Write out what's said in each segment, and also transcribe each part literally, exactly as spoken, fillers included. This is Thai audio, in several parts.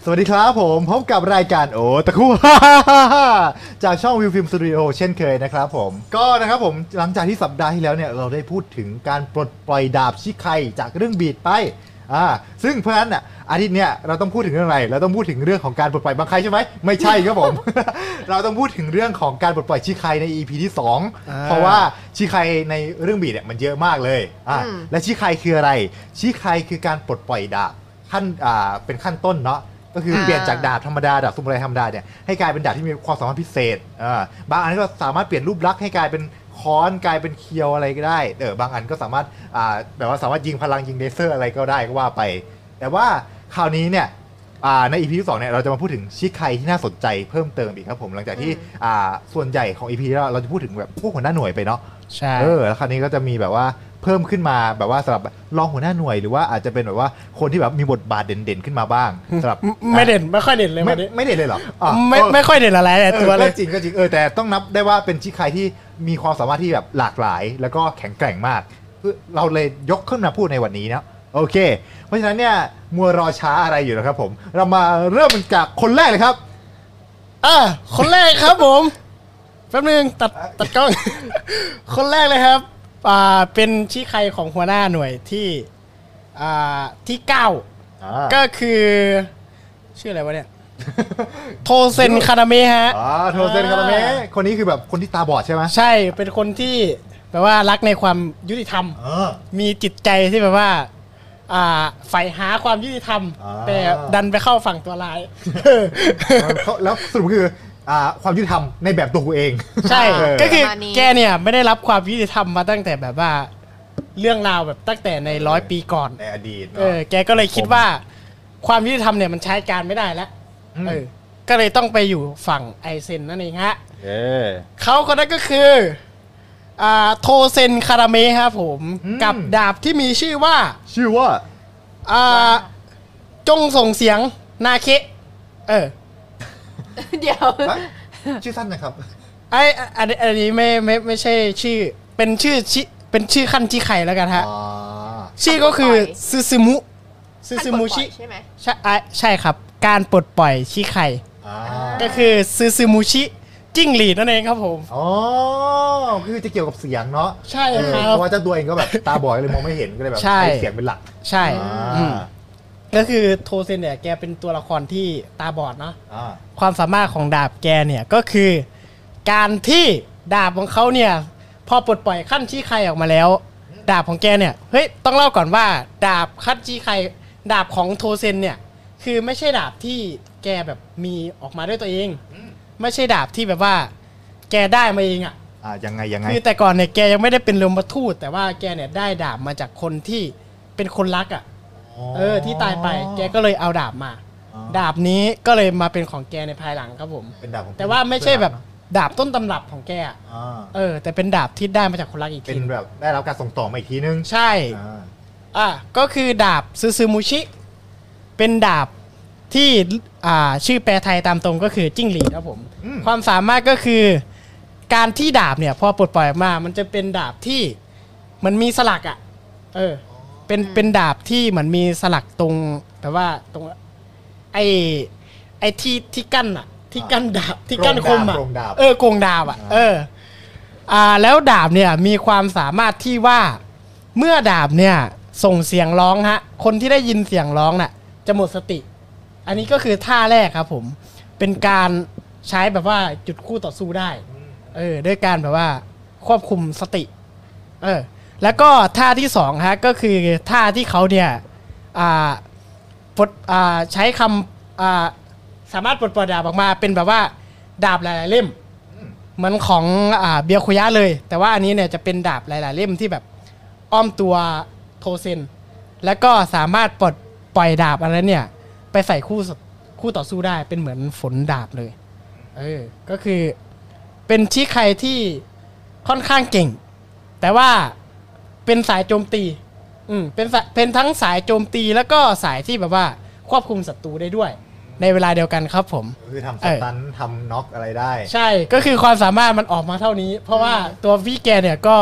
วัสดีครับผมพบกับรายการโอตะคุ จากช่องวิวฟิล์มสตูดิโอเช่นเคยนะครับผมก็นะครับผมหลังจากที่สัปดาห์ที่แล้วเนี่ยเราได้พูดถึงการปลดปล่อยดาบชิไคจากเรื่องบีดไปอ่าซึ่งเพราะฉะนั้นอ่ะอาทิตย์เนี้ยเราต้องพูดถึงเรื่องอะไรเราต้องพูดถึงเรื่องของการปลดปล่อยบางใครใช่ไหมไม่ใช่ครับผม เราต้องพูดถึงเรื่องของการปลดปล่อยชิไคใน อี พี ที่สองเพราะว่าชิไคในเรื่องบีดเนี่ยมันเยอะมากเลยอ่าและชิไคคืออะไรชิไคคือการปลดปล่อยดาบขั้นอ่าเป็นขั้นต้นเนาะก็คือเปลี่ยนจากดาบธรรมดาดาบสมุไรธรรมดาเนี่ยให้กลายเป็นดาบที่มีความสามารถพิเศษอ่าบางอันก็สามารถเปลี่ยนรูปลักษณ์ให้กลายเป็นค้อนกลายเป็นเคียวอะไรก็ได้เออบางอันก็สามารถอ่าแบบว่าสามารถยิงพลังยิงเลเซอร์อะไรก็ได้ก็ว่าไปแต่ว่าคราวนี้เนี่ยใน อี พี ที่สองเนี่ยเราจะมาพูดถึงชิไคที่น่าสนใจเพิ่มเติมอีกครับผมหลังจากที่อ่าส่วนใหญ่ของ อี พี ที่เราจะพูดถึงแบบพวกหัวหน้าหน่วยไปเนาะใช่เออแล้วคราวนี้ก็จะมีแบบว่าเพิ่มขึ้นมาแบบว่าสำหรับรองหัวหน้าหน่วยหรือว่าอาจจะเป็นแบบว่าคนที่แบบมีบทบาทเด่นๆขึ้นมาบ้างสำหรับไม่เด่นไม่ค่อยเด่นเลยไม่วันนี้ไม่เด่นเลยเหรอไม่ไม่ค่อยเด่นอะไรแต่ตัวเลยจริงก็จริงเออแต่ต้องนับได้ว่าเป็นชิไคที่มีความสามารถที่แบบหลากหลายแล้วก็แข็งแกร่งมากเราเลยยกขึ้นมาพูดในวันนี้นะโอเคเพราะฉะนั้นเนี่ยมัวรอช้าอะไรอยู่นะครับผมเรามาเริ่มจากคนแรกเลยครับอ่าคนแรกครับผมแป๊บนึงตัดตัดกล้องคนแรกเลยครับอ่าเป็นชิไคของหัวหน้าหน่วยที่อ่าที่เก้าก็คือชื่ออะไรวะเนี่ยโทเซนคานาเมะฮะอ๋อโทเซนคานาเมะคนนี้คือแบบคนที่ตาบอดใช่ไหมใช่เป็นคนที่แบบว่ารักในความยุติธรรมมีจิตใจที่แบบว่าอ่าใฝ่หาความยุติธรรมแต่ดันไปเข้าฝั่งตัวร้ายแล้วสรุปคือความยุติธรรมในแบบตัวกูเองใช่ก็คือแกเนี่ยไม่ได้รับความยุติธรรมมาตั้งแต่แบบว่าเรื่องราวแบบตั้งแต่ในร้อยปีก่อนในอดีตเออแกก็เลยคิดว่าความยุติธรรมเนี่ยมันใช้การไม่ได้แล้วเออก็เลยต้องไปอยู่ฝั่งไอเซนนั่นเองฮะเขาคนนั้นก็คืออ่าโทเซนคาราเมะครับผมกับดาบที่มีชื่อว่าชื่อว่าอ่าจงส่งเสียงนาเคเออเดี๋ยวชื่อสั้นนะครับไอ้อันนี้อันนี้ไม่ไม่ไม่ใช่ชื่อเป็นชื่อชิเป็นชื่อขั้นชิไคแล้วกันฮะชื่อก็คือซึซึมุซึซึมุชิใช่ไหมใช่ใช่ครับการปลดปล่อยชิไคก็คือซึซึมุชิจิ้งหรีดนั่นเองครับผมอ๋อคือจะเกี่ยวกับเสียงเนาะใช่ครับเพราะว่าเจ้าตัวเองก็แบบตาบอดเลยมองไม่เห็นก็เลยแบบใช้เสียงเป็นหลักใช่ก็คือโทเซนเนี่ยแกเป็นตัวละครที่ตาบอดเนาะความสามารถของดาบแกเนี่ยก็คือการที่ดาบของเขาเนี่ยพอปลดปล่อยขั้นชิไคออกมาแล้วดาบของแกเนี่ยเฮ้ยต้องเล่าก่อนว่าดาบขั้นชิไคดาบของโทเซนเนี่ยคือไม่ใช่ดาบที่แกแบบมีออกมาด้วยตัวเองไม่ใช่ดาบที่แบบว่าแกได้มาเองอ่ะอ่ายังไงยังไงคือแต่ก่อนเนี่ยแกยังไม่ได้เป็นยมทูตแต่ว่าแกเนี่ยได้ดาบมาจากคนที่เป็นคนรักอ่ะเออที่ตายไปแกก็เลยเอาดาบมาดาบนี้ก็เลยมาเป็นของแกในภายหลังครับผมเป็นดาบของแต่ว่าไม่ใช่แบบดาบต้นตำรับของแกเออแต่เป็นดาบที่ได้มาจากคนรักอีกทีเป็นแบบได้รับการส่งต่อมาอีกทีนึงใช่อ่าก็คือดาบซึซึมุชิเป็นดาบที่อ่าชื่อแปลไทยตามตรงก็คือจิ้งหรีดครับผมความสามารถก็คือการที่ดาบเนี่ยพอปลดปล่อยออกมามันจะเป็นดาบที่มันมีสลักอ่ะเออเป็นเป็นดาบที่เหมือนมีสลักตรงแต่ว่าตรงไอ้ไอ้ที่ที่กั้นอ่ะที่กั้นดาบที่กั้นคมอ่ะเออโกงดาบอ่ะเอออ่าแล้วดาบเนี่ยมีความสามารถที่ว่าเมื่อดาบเนี่ยส่งเสียงร้องฮะคนที่ได้ยินเสียงร้องน่ะจะหมดสติอันนี้ก็คือท่าแรกครับผมเป็นการใช้แบบว่าจุดคู่ต่อสู้ได้เออด้วยการแบบว่าควบคุมสติเออแล้วก็ท่าที่สองฮะก็คือท่าที่เขาเนี่ยอ่าปลดอ่าใช้คำอ่าสามารถปลดปล่อยดาบออกมาเป็นแบบว่าดาบหลายๆเล่มเหมือนของอ่าเบียคุยะเลยแต่ว่าอันนี้เนี่ยจะเป็นดาบหลายๆเล่มที่แบบอ้อมตัวโทเซนแล้วก็สามารถปลดปล่อยดาบอะไรเนี่ยไปใส่คู่คู่ต่อสู้ได้เป็นเหมือนฝนดาบเลยเออก็คือเป็นชิไคที่ค่อนข้างเก่งแต่ว่าเป็นสายโจมตีอืมเป็นเป็นทั้งสายโจมตีแล้วก็สายที่แบบว่าควบคุมศัตรูได้ด้วยในเวลาเดียวกันครับผมคือทำสตันทำน็อกอะไรได้ใช่ก็คือความสามารถมันออกมาเท่านี้เพราะว่าตัวพี่แกเนี่ยก็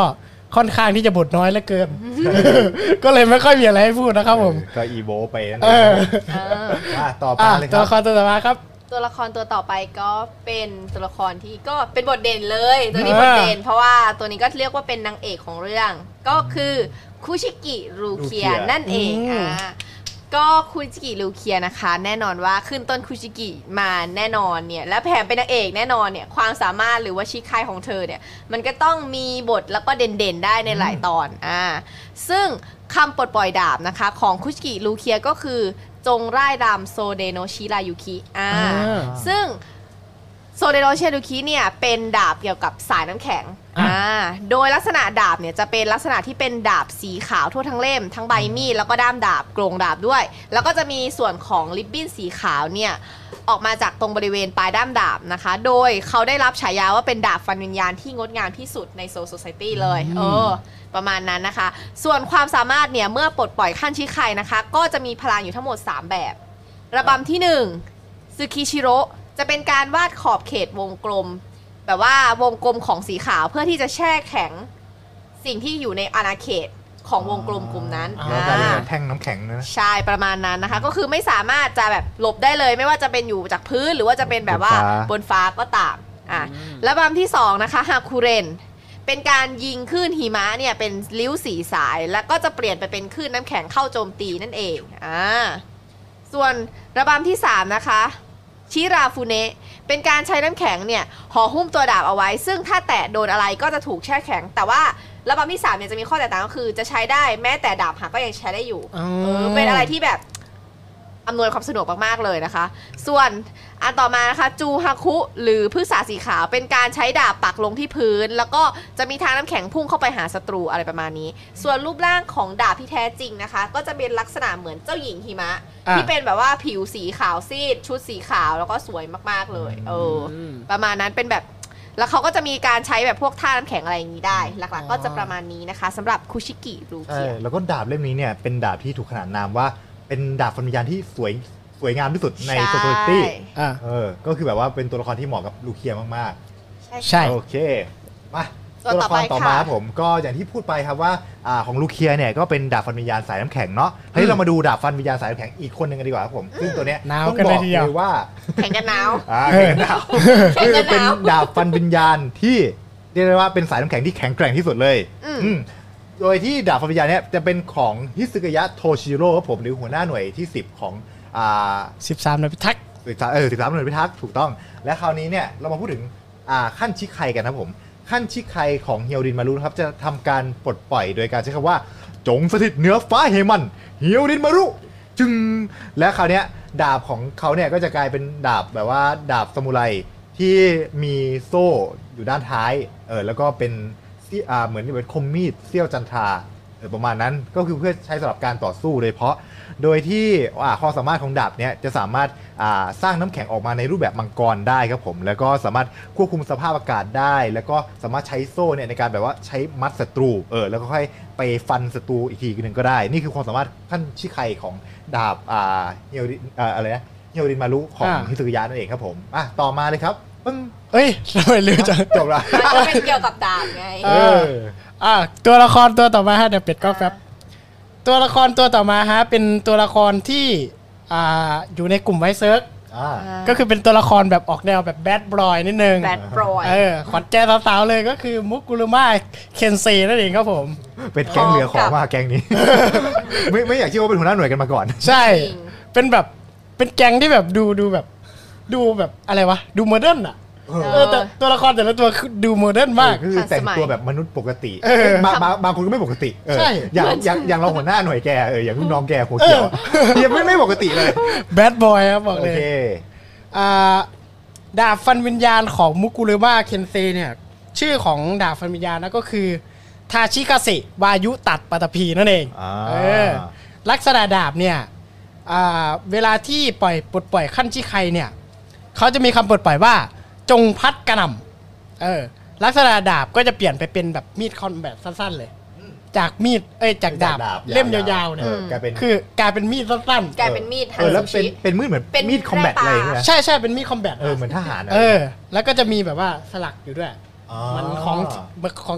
ค่อนข้างที่จะบทน้อยเหลือเกิน ก็เลยไม่ค่อยมีอะไรให้พูดนะครับผมก็อีโบไปนั่นเอเอองอ่ะต่อไปอ่ะเลยคตัวรับละครตัวต่อมาครับตัวละครตัวต่อไปก็เป็นตัวละครที่ก็เป็นบทเด่นเลยตัวนี้บทเด่นเพราะว่าตัวนี้ก็เรียกว่าเป็นนางเอกของเรื่อง ก็คือคุชิกิรูเคียรูเคียนั่นเองอืมอ่าก็คุชิกิรูเคียนะคะ แน่นอนว่าขึ้นต้นคุชิกิมาแน่นอนเนี่ยและแถมเป็นนางเอกแน่นอนเนี่ยความสามารถหรือว่าชิคายของเธอเนี่ยมันก็ต้องมีบทแล้วก็เด่นๆได้ในหลายตอนอ่าซึ่งคำปลดปล่อยดาบนะคะของคุชิกิรูเคียก็คือจงร่ายรำโซเดโนชิรายุคิอ่าอ่าซึ่งโซเดโนชิรายุคิเนี่ยเป็นดาบเกี่ยวกับสายน้ำแข็งอ่าอ่าโดยลักษณะดาบเนี่ยจะเป็นลักษณะที่เป็นดาบสีขาวทั่วทั้งเล่มทั้งใบมีดแล้วก็ด้ามดาบโกรงดาบด้วย แล้วก็จะมีส่วนของริบบิ้นสีขาวเนี่ยออกมาจากตรงบริเวณปลายด้ามดาบนะคะ โดยเขาได้รับฉายาว่าเป็นดาบฟันวิญญาณที่งดงามที่สุดในโซลโซไซตี้เลยเออประมาณนั้นนะคะ ส่วนความสามารถเนี่ยเมื่อปลดปล่อยขั้นชิไคนะคะ ก็จะมีพลังอยู่ทั้งหมด สาม แบบ ระบำที่หนึ่งซึคิชิโร่จะเป็นการวาดขอบเขตวงกลม แบบว่าวงกลมของสีขาวเพื่อที่จะแช่แข็งสิ่งที่อยู่ในอาณาเขตของวงกลมกลุ่มนั้นแล้วกลายเป็นอ่าแท่งน้ำแข็งนะใช่ประมาณนั้นนะคะ ก็คือไม่สามารถจะแบบหลบได้เลยไม่ว่าจะเป็นอยู่จากพื้นหรือว่าจะเป็นแบบว่าบนฟ้าก็ตามอ่ะระบำที่สองนะคะฮาคุเรนเป็นการยิงคลื่นหิมะเนี่ยเป็นริ้วสีสาย แล้วก็จะเปลี่ยนไปเป็นคลื่นน้ำแข็งเข้าโจมตีนั่นเองอ่าส่วนระบำที่สามนะคะชิราฟูเนะเป็นการใช้น้ำแข็งเนี่ยห่อหุ้มตัวดาบเอาไว้ ซึ่งถ้าแตะโดนอะไรก็จะถูกแช่แข็ง แต่ว่าระบำที่สามเนี่ยจะมีข้อแตกต่างก็คือจะใช้ได้แม้แต่ดาบหักก็ยังใช้ได้อยู่อ๋อเออเป็นอะไรที่แบบอำนวยความสะดวกมากๆเลยนะคะ ส่วนอันต่อมานะคะจูฮาคุหรือพฤกษาสีขาวเป็นการใช้ดาบปักลงที่พื้น แล้วก็จะมีทางน้ำแข็งพุ่งเข้าไปหาศัตรูอะไรประมาณนี้ ส่วนรูปร่างของดาบที่แท้จริงนะคะ ก็จะเป็นลักษณะเหมือนเจ้าหญิงหิมะอ่ะที่เป็นแบบว่าผิวสีขาวซีดชุดสีขาวแล้วก็สวยมากๆเลยเอออมประมาณนั้นเป็นแบบแล้วเขาก็จะมีการใช้แบบพวกท่าน้ำแข็งอะไรอย่างนี้ได้ หลักๆ ก็จะประมาณนี้นะคะสำหรับคุชิกิรูใช่เคียแล้วก็ดาบเล่มนี้เนี่ยเป็นดาบที่ถูกขนานนามว่าเป็นดาบฟันวิญญาณที่สวยสวยงามที่สุดในโซโซตี้อ่ะเออก็คือแบบว่าเป็นตัวละครที่เหมาะกับลูเคียมากใช่ใช่ๆ โอเค มาส่วนตัวต่ละอคไปรต่อมาค่ะครับผมก็อย่างที่พูดไปครับว่าอ่าของลูเคียเนี่ยก็เป็นดาบฟันวิญญาณสายน้ำแข็งเนาะทีนี้เรามาดูดาบฟันวิญญาณสายน้ำแข็งอีกคนหนึ่งกันดีกว่าครับผมซึ่งตัวเนี้ยหนาวต้องกันบเลอย กทีเดียวเลยว่าแข่งกันหนาวอ่าแข่งกันหนาวแข่งคือกันหนาวเป็นดาบฟันวิญญาณที่เรียกได้ว่าเป็นสายน้ำแข็งที่แข็งแกร่งที่สุดเลยอืมอืมโดยที่ดาบฟันวิญญาณเนี่ยจะเป็นของฮิซึกายะโทชิโร่ครับผมหรือหัวหน้าหน่วยที่สิบของอ่าสิบสามหน่วยพิทักษ์สิบสามเออสิบสามหน่วยพิทักษ์ถูกต้อง และคราวนี้เนี่ยเรามาพูดถึงอ่าขั้นชิไคกันนะครับผมขั้นชิไคของเฮียวรินมารุนะครับจะทำการปลดปล่อยโดยการใช้คำว่าจงสถิตเหนือฟ้าเหมันเฮียวรินมารุจึงและคราวเนี้ยดาบของเขาเนี่ยก็จะกลายเป็นดาบแบบว่าดาบซามูไรที่มีโซ่อยู่ด้านท้ายเออแล้วก็เป็นเสี้ยอ่าเหมือนเป็นคมมีดเสี้ยวจันทราเออประมาณนั้นก็คือเพื่อใช้สำหรับการต่อสู้โดยเฉพาะโดยที่อ่าความสามารถของดาบเนี้ยจะสามารถอ่าสร้างน้ำแข็งออกมาในรูปแบบมังกรได้ครับผมแล้วก็สามารถควบคุมสภาพอากาศได้ แล้วก็สามารถใช้โซ่เนี่ยในการแบบว่าใช้มัดศัตรูเออแล้วก็ค่อยไปฟันศัตรูอีกทีนึงก็ได้ นี่คือความสามารถขั้นชิไคของดาบอ่าเฮียวริอ่าอะไรนะเฮียวรินมารุของอ่าฮิซึกายะนั่นเองครับผมอ่ะต่อมาเลยครับปึ้งเอ้ยทำไมลืมจังจบละมันจะเป็นเกี่ยวกับดาบไงเออ อ่ะตัวละครตัวต่อมาฮะเดี๋ยวเป็ดก็แฟบตัวละครตัวต่อมาฮะเป็นตัวละครที่อ่าอยู่ในกลุ่มไวเซิร์กอ่าก็คือเป็นตัวละครแบบออกแนวแบบแบดบอยนิดนึงแบดบอยเออขวัญใจสาวๆเลยก็คือมุกุรุมะเคนเซนั่นเองครับผมเป็นแก๊งเหลือของมากแก๊งนี้ ไม่ไม่อยากเชื่อว่าเป็นหัวหน้าหน่วยกันมาก่อนใช่จริงเป็นแบบเป็นแก๊งที่แบบดูดูแบบ ดูแบบอะไรวะ ดูโมเดิร์นอ่ะเออเออแต่ตัวละครแต่ละตัวคือดูโมเดิร์นมากคือแต่งตัวแบบมนุษย์ปกติเออบางบางบางคนก็ไม่ปกติเออใช่อย่างอย่างอย่างเราหัวหน้าหน่วยแกเอออย่างลูกน้องแกหัวเขียวยังไม่ไม่ปกติเลยแบดบอยครับบอกโอเลยเคอ่าดาบฟันวิญญาณของมุกุเรมะเคนเซเนี่ยชื่อของดาบฟันวิญญาณนะก็คือทาชิคาเซวายุตัดปัตตภีนั่นเองอ่าเออลักษณะดาบเนี่ยอ่าเวลาที่ปล่อยปลดปล่อยขั้นชิไคเนี่ยเขาจะมีคำปลดปล่อยว่าจงพัดกระหน่ำเออลักษณะดาบก็จะเปลี่ยนไปเป็นแบบมีดคอมแบทสั้นๆเลย จากมีดเอ้ยจากดาบเล่มยาวๆเนี่ยออกลายเป็นคือกลายเป็นมีดสั้นกลายเป็นมีดฮัเอน อแล้วซูเป็นชิเป็นมืดเหมือนเป็นมีดคอมแบทแร่ปลาอะไรอย่างเงี้ยๆใช่ใช่เป็นมีดคอมแบทเออเหมือนทหารอะเออ แล้วก็จะมีแบบว่าสลักอยู่ด้วยอ๋อมันของของ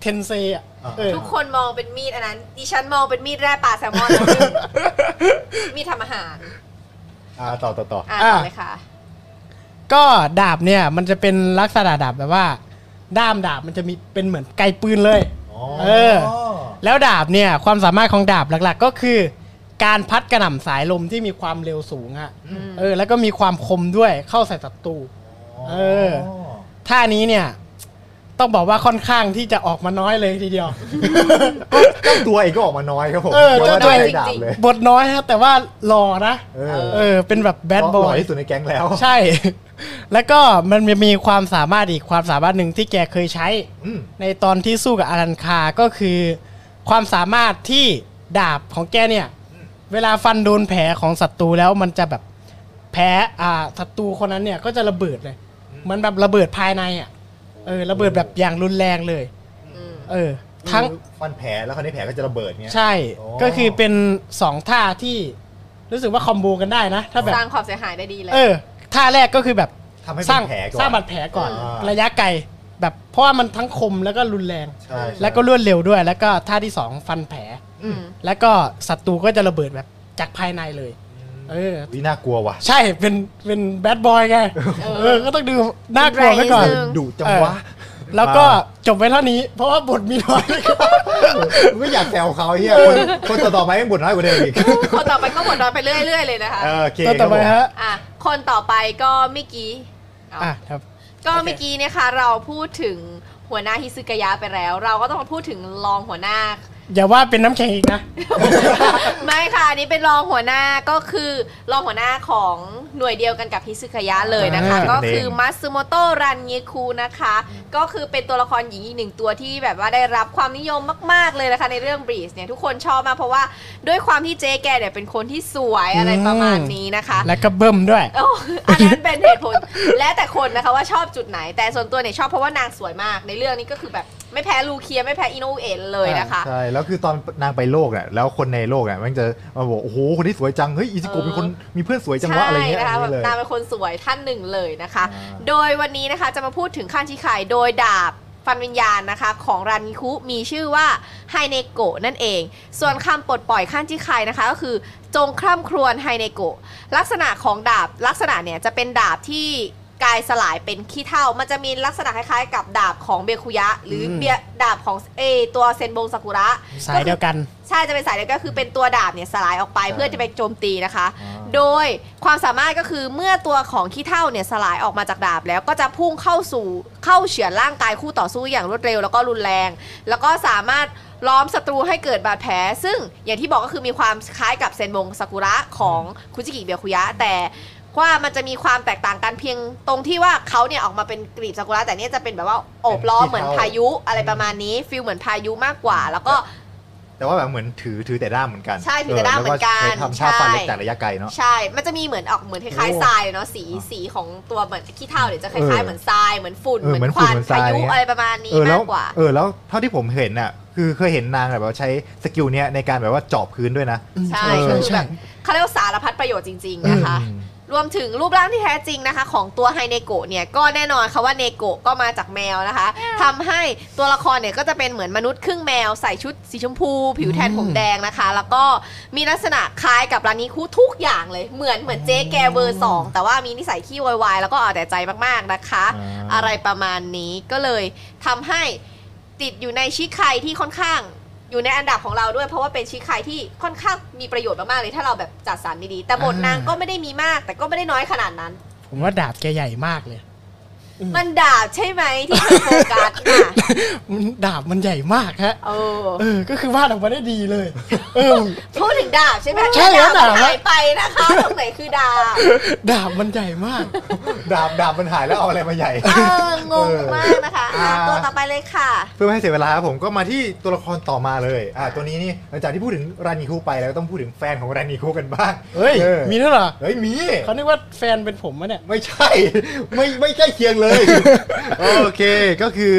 เทนเซอ่ะเออทุกคนมองเป็นมีดอันนั้นดิฉันมองเป็นมีดแร่ปลาแซลมอนนะมีดทำอาหารอ่าต่อต่อต่ออ่าอ่ะต่อเลยค่ะก็ดาบเนี่ยมันจะเป็นลักษณะดาบแบบว่า ด้ามดาบมันจะมีเป็นเหมือนไกปืนเลย เออ แล้วดาบเนี่ยความสามารถของดาบหลักๆ ก็คือ การพัดกระหน่ำสายลมที่มีความเร็วสูงอะอืมเออแล้วก็มีความคมด้วยเข้าใส่ศัตรู เออ ท่านี้เนี่ยต้องบอกว่าค่อนข้างที่จะออกมาน้อยเลยทีเดียวเจ้าตัวเองก็ออกมาน้อยครับผมเออเพราะว่าเจ้าตัวได้จริงๆดาบเลยบทน้อยฮะแต่ว่าหล่อนะเออเออเป็นแบบแบดบหอล่อย ที่สุดในแก๊งแล้วใช่ แล้วก็มันมีความสามารถอีกความสามารถหนึ่งที่แกเคยใช้อืมในตอนที่สู้กับอารันคาก็คือ ความสามารถที่ดาบของแกเนี่ย เวลาฟันโดนแผลของศัตรูแล้วมันจะแบบแผลอ่าศัตรูคนนั้นเนี่ยก็จะระเบิดเลยเหมือนแบบระเบิดภายในอ่ะเออระเบิดแบบอย่างรุนแรงเลยอืมเออ ทั้งฟันแผลแล้วคราวนี้แผลก็จะระเบิดเงี้ยใช่อ๋อก็คือเป็นสองท่าที่รู้สึกว่าคอมโบกันได้นะ ถ้าแบบสร้างความเสียหายได้ดีเลยเออท่าแรกก็คือแบบทำให้สเป็ร้างนแผลก่อนสร้างบาดแผลก่อนอ่าระยะไกลแบบเพราะว่ามันทั้งคมแล้วก็รุนแรงใช่แล้วก็รวดเร็วด้วย แล้วก็ท่าที่สองฟันแผลอืมแล้วก็ศัตรูก็จะระเบิดแบบจากภายในเลย เออวิน่ากลัวว่ะใช่เป็นเป็นแบดบอยไงเออก็ต้องดูน่ากลัวไว้ก่อนเป็นไรนิดนึงดุจังวะแล้วก็จบไว้เท่านี้ เพราะว่าบทมีน้อยไม่อยากแซวเขาเฮียคนคนต่อๆไปยังบ่นน้อยกว่าเดิมอีกคนต่อไปก็หมดน้อยไปเรื่อยๆเลยนะคะเออโอเคตัวต่อไปครับผมฮะอ่ะคนต่อไปก็เมื่อกี้เอาอ่ะครับก็โอเคเมื่อกี้เนี่ยค่ะเราพูดถึงหัวหน้าฮิซึกายะไปแล้ว เราก็ต้องมาพูดถึงรองหัวหน้าอย่าว่าเป็นน้ำแข็งอีกนะไม่ค่ะอันนี้เป็นรองหัวหน้าก็คือรองหัวหน้าของหน่วยเดียวกันกับฮิซึกายะเลยนะคะอ่าก็คือมัตสึโมโตะรันเยคุนะคะ ก็คือเป็นตัวละครหญิงอีกหนึ่งตัวที่แบบว่าได้รับความนิยมมากๆเลยนะคะในเรื่องบรีสเนี่ยทุกคนชอบมากเพราะว่าด้วยความที่เจ๊แกเนี่ยเป็นคนที่สวยอะไรประมาณนี้นะคะแล้วก็เบิ่มด้วยโอ้อันนั้นเป็นเหตุผล แล้วแต่คนนะคะว่าชอบจุดไหน แต่ส่วนตัวเนี่ยชอบเพราะว่านางสวยมากในเรื่องนี้ก็คือแบบไม่แพ้ลูเคียไม่แพ้อิโนเอะเลยนะคะใช่ แล้วคือตอนนางไปโลกเนี่ยแล้วคนในโลกเนี่ยมันจะมาบอกโอ้โหคนที่สวยจังเฮ้ยอิซิโกะเป็นคนมีเพื่อนสวยจังวะอะไรเงี้ยใช่นะคะอัแบนบนี้เลยนางเป็นคนสวยท่านหนึ่งเลยนะคะอ่าโดยวันนี้นะคะจะมาพูดถึงคันชิไคโดยดาบฟันวิญญาณนะคะของรันนิคุมีชื่อว่าไฮเนโกะนั่นเอง ส่วนคำปลดปล่อยคันชิไคนะคะก็คือจงคร่ำครวญไฮเนโกะลักษณะของดาบลักษณะเนี่ยจะเป็นดาบที่กายสลายเป็นขี้เถ้ามันจะมีลักษณะคล้ายๆ กับดาบของเบคุยะ หรือเบียดาบของเอตัวเซนบงซากุระสายเดียวกันใช่จะเป็นสายเดียวกันก็คือเป็นตัวดาบเนี่ยสลายออกไปใช่เพื่อจะไปโจมตีนะคะอ่าโดยความสามารถก็คือเมื่อตัวของขี้เถ้าเนี่ยสลายออกมาจากดาบแล้วก็จะพุ่งเข้าสู่เข้าเฉือนร่างกายคู่ต่อสู้อย่างรวดเร็วแล้วก็รุนแรง แล้วก็สามารถล้อมศัตรูให้เกิดบาดแผลซึ่งอย่างที่บอกก็คือมีความคล้ายกับเซนบงซากุระของคุจิกิเบียคุยะแต่ว่ามันจะมีความแตกต่างกันเพียงตรงที่ว่าเขาเนี่ยออกมาเป็นกลีบซากุระแต่เนี่ยจะเป็นแบบว่าโอบล้อมเหมือนพายุอะไรประมาณนี้ฟิลเหมือนพายุมากกว่า แล้วก็แต่ว่าแบบเหมือนถือถือแต่ด้ามเหมือนกันใช่ถือแต่ด้ามเหมือนกันแล้วใช้ทำท่าฟันเล็กใช่แต่ระยะไกลเนาะใช่ มันจะมีเหมือนออกเหมือนคล้ายโอ้ๆทรายเลยเนาะสีสีของตัวเหมือนขี้เถ้าเนี่ยจะคเอล้ายอๆเหมือนทรายเหมือนฝุ่นเออเหมือนเหมือนคฝุ่นวันเหมือนทราพาย ยุเนี่ยอะไรประมาณนี้เออแล้มาว กกว่าเออแล้วเท่าที่ผมเห็นน่ะคือเคยเห็นนางแบบว่าใช้สกิลเนี้ยในการแบบว่าเจาะพื้นด้วยนะใช่เออคือใช่แบบเขาเรียกว่าสารพัดประโยชน์จริงๆนะคะอืมรวมถึงรูปร่างที่แท้จริงนะคะของตัวไฮเนโกะเนี่ยก็แน่นอนค่ะว่าเนโกะก็มาจากแมวนะคะทำให้ตัวละครเนี่ยก็จะเป็นเหมือนมนุษย์ครึ่งแมวใส่ชุดสีชมพู ผิวแทนผมแดงนะคะ แล้วก็มีลักษณะคล้ายกับรานิคุทุกอย่างเลยเหมือนเหมือนเจ๊แกเบอร์สองแต่ว่ามีนิสัยขี้วายๆแล้วก็เอาแต่ใจมากๆนะคะอ่าอะไรประมาณนี้ก็เลยทำให้ติดอยู่ในชิไคที่ค่อนข้างอยู่ในอันดับของเราด้วยเพราะว่าเป็นชิไคที่ค่อนข้างมีประโยชน์มากๆเลยถ้าเราแบบจัดสรรดีๆแต่บทนางก็ไม่ได้มีมาก แต่ก็ไม่ได้น้อยขนาดนั้นผมว่าดาบแกใหญ่มากเลยมันดาบใช่ไหมที่เธอโฟกัสน่ะมันดาบมันใหญ่มากฮะเออเออ ก็คือวาดออกมาได้ดีเลย เออพูดถึงดาบใช่ไหมใช่แล้วดาบดาบหายไปนะคะตรงไหนคือดาบดาบมันใหญ่มากดาบดาบมันหายแล้วเอาอะไรมาใหญ่เอองงมากนะคะอ่ะอ่าตัวต่อไปเลยค่ะเพื่อไม่ให้เสียเวลาครับผมก็มาที่ตัวละครต่อมาเลยอ่าตัวนี้นี่หลังจากที่พูดถึงรานิคุไปแล้วก็ต้องพูดถึงแฟนของรานิคุกันบ้างเฮ้ยออมีด้วยเหรอเฮ้ยมีเขานึกว่าแฟนเป็นผมมะเนี่ยไม่ใช่ ไม่ไม่ใกล้เคียงเลย โอเคก็คือ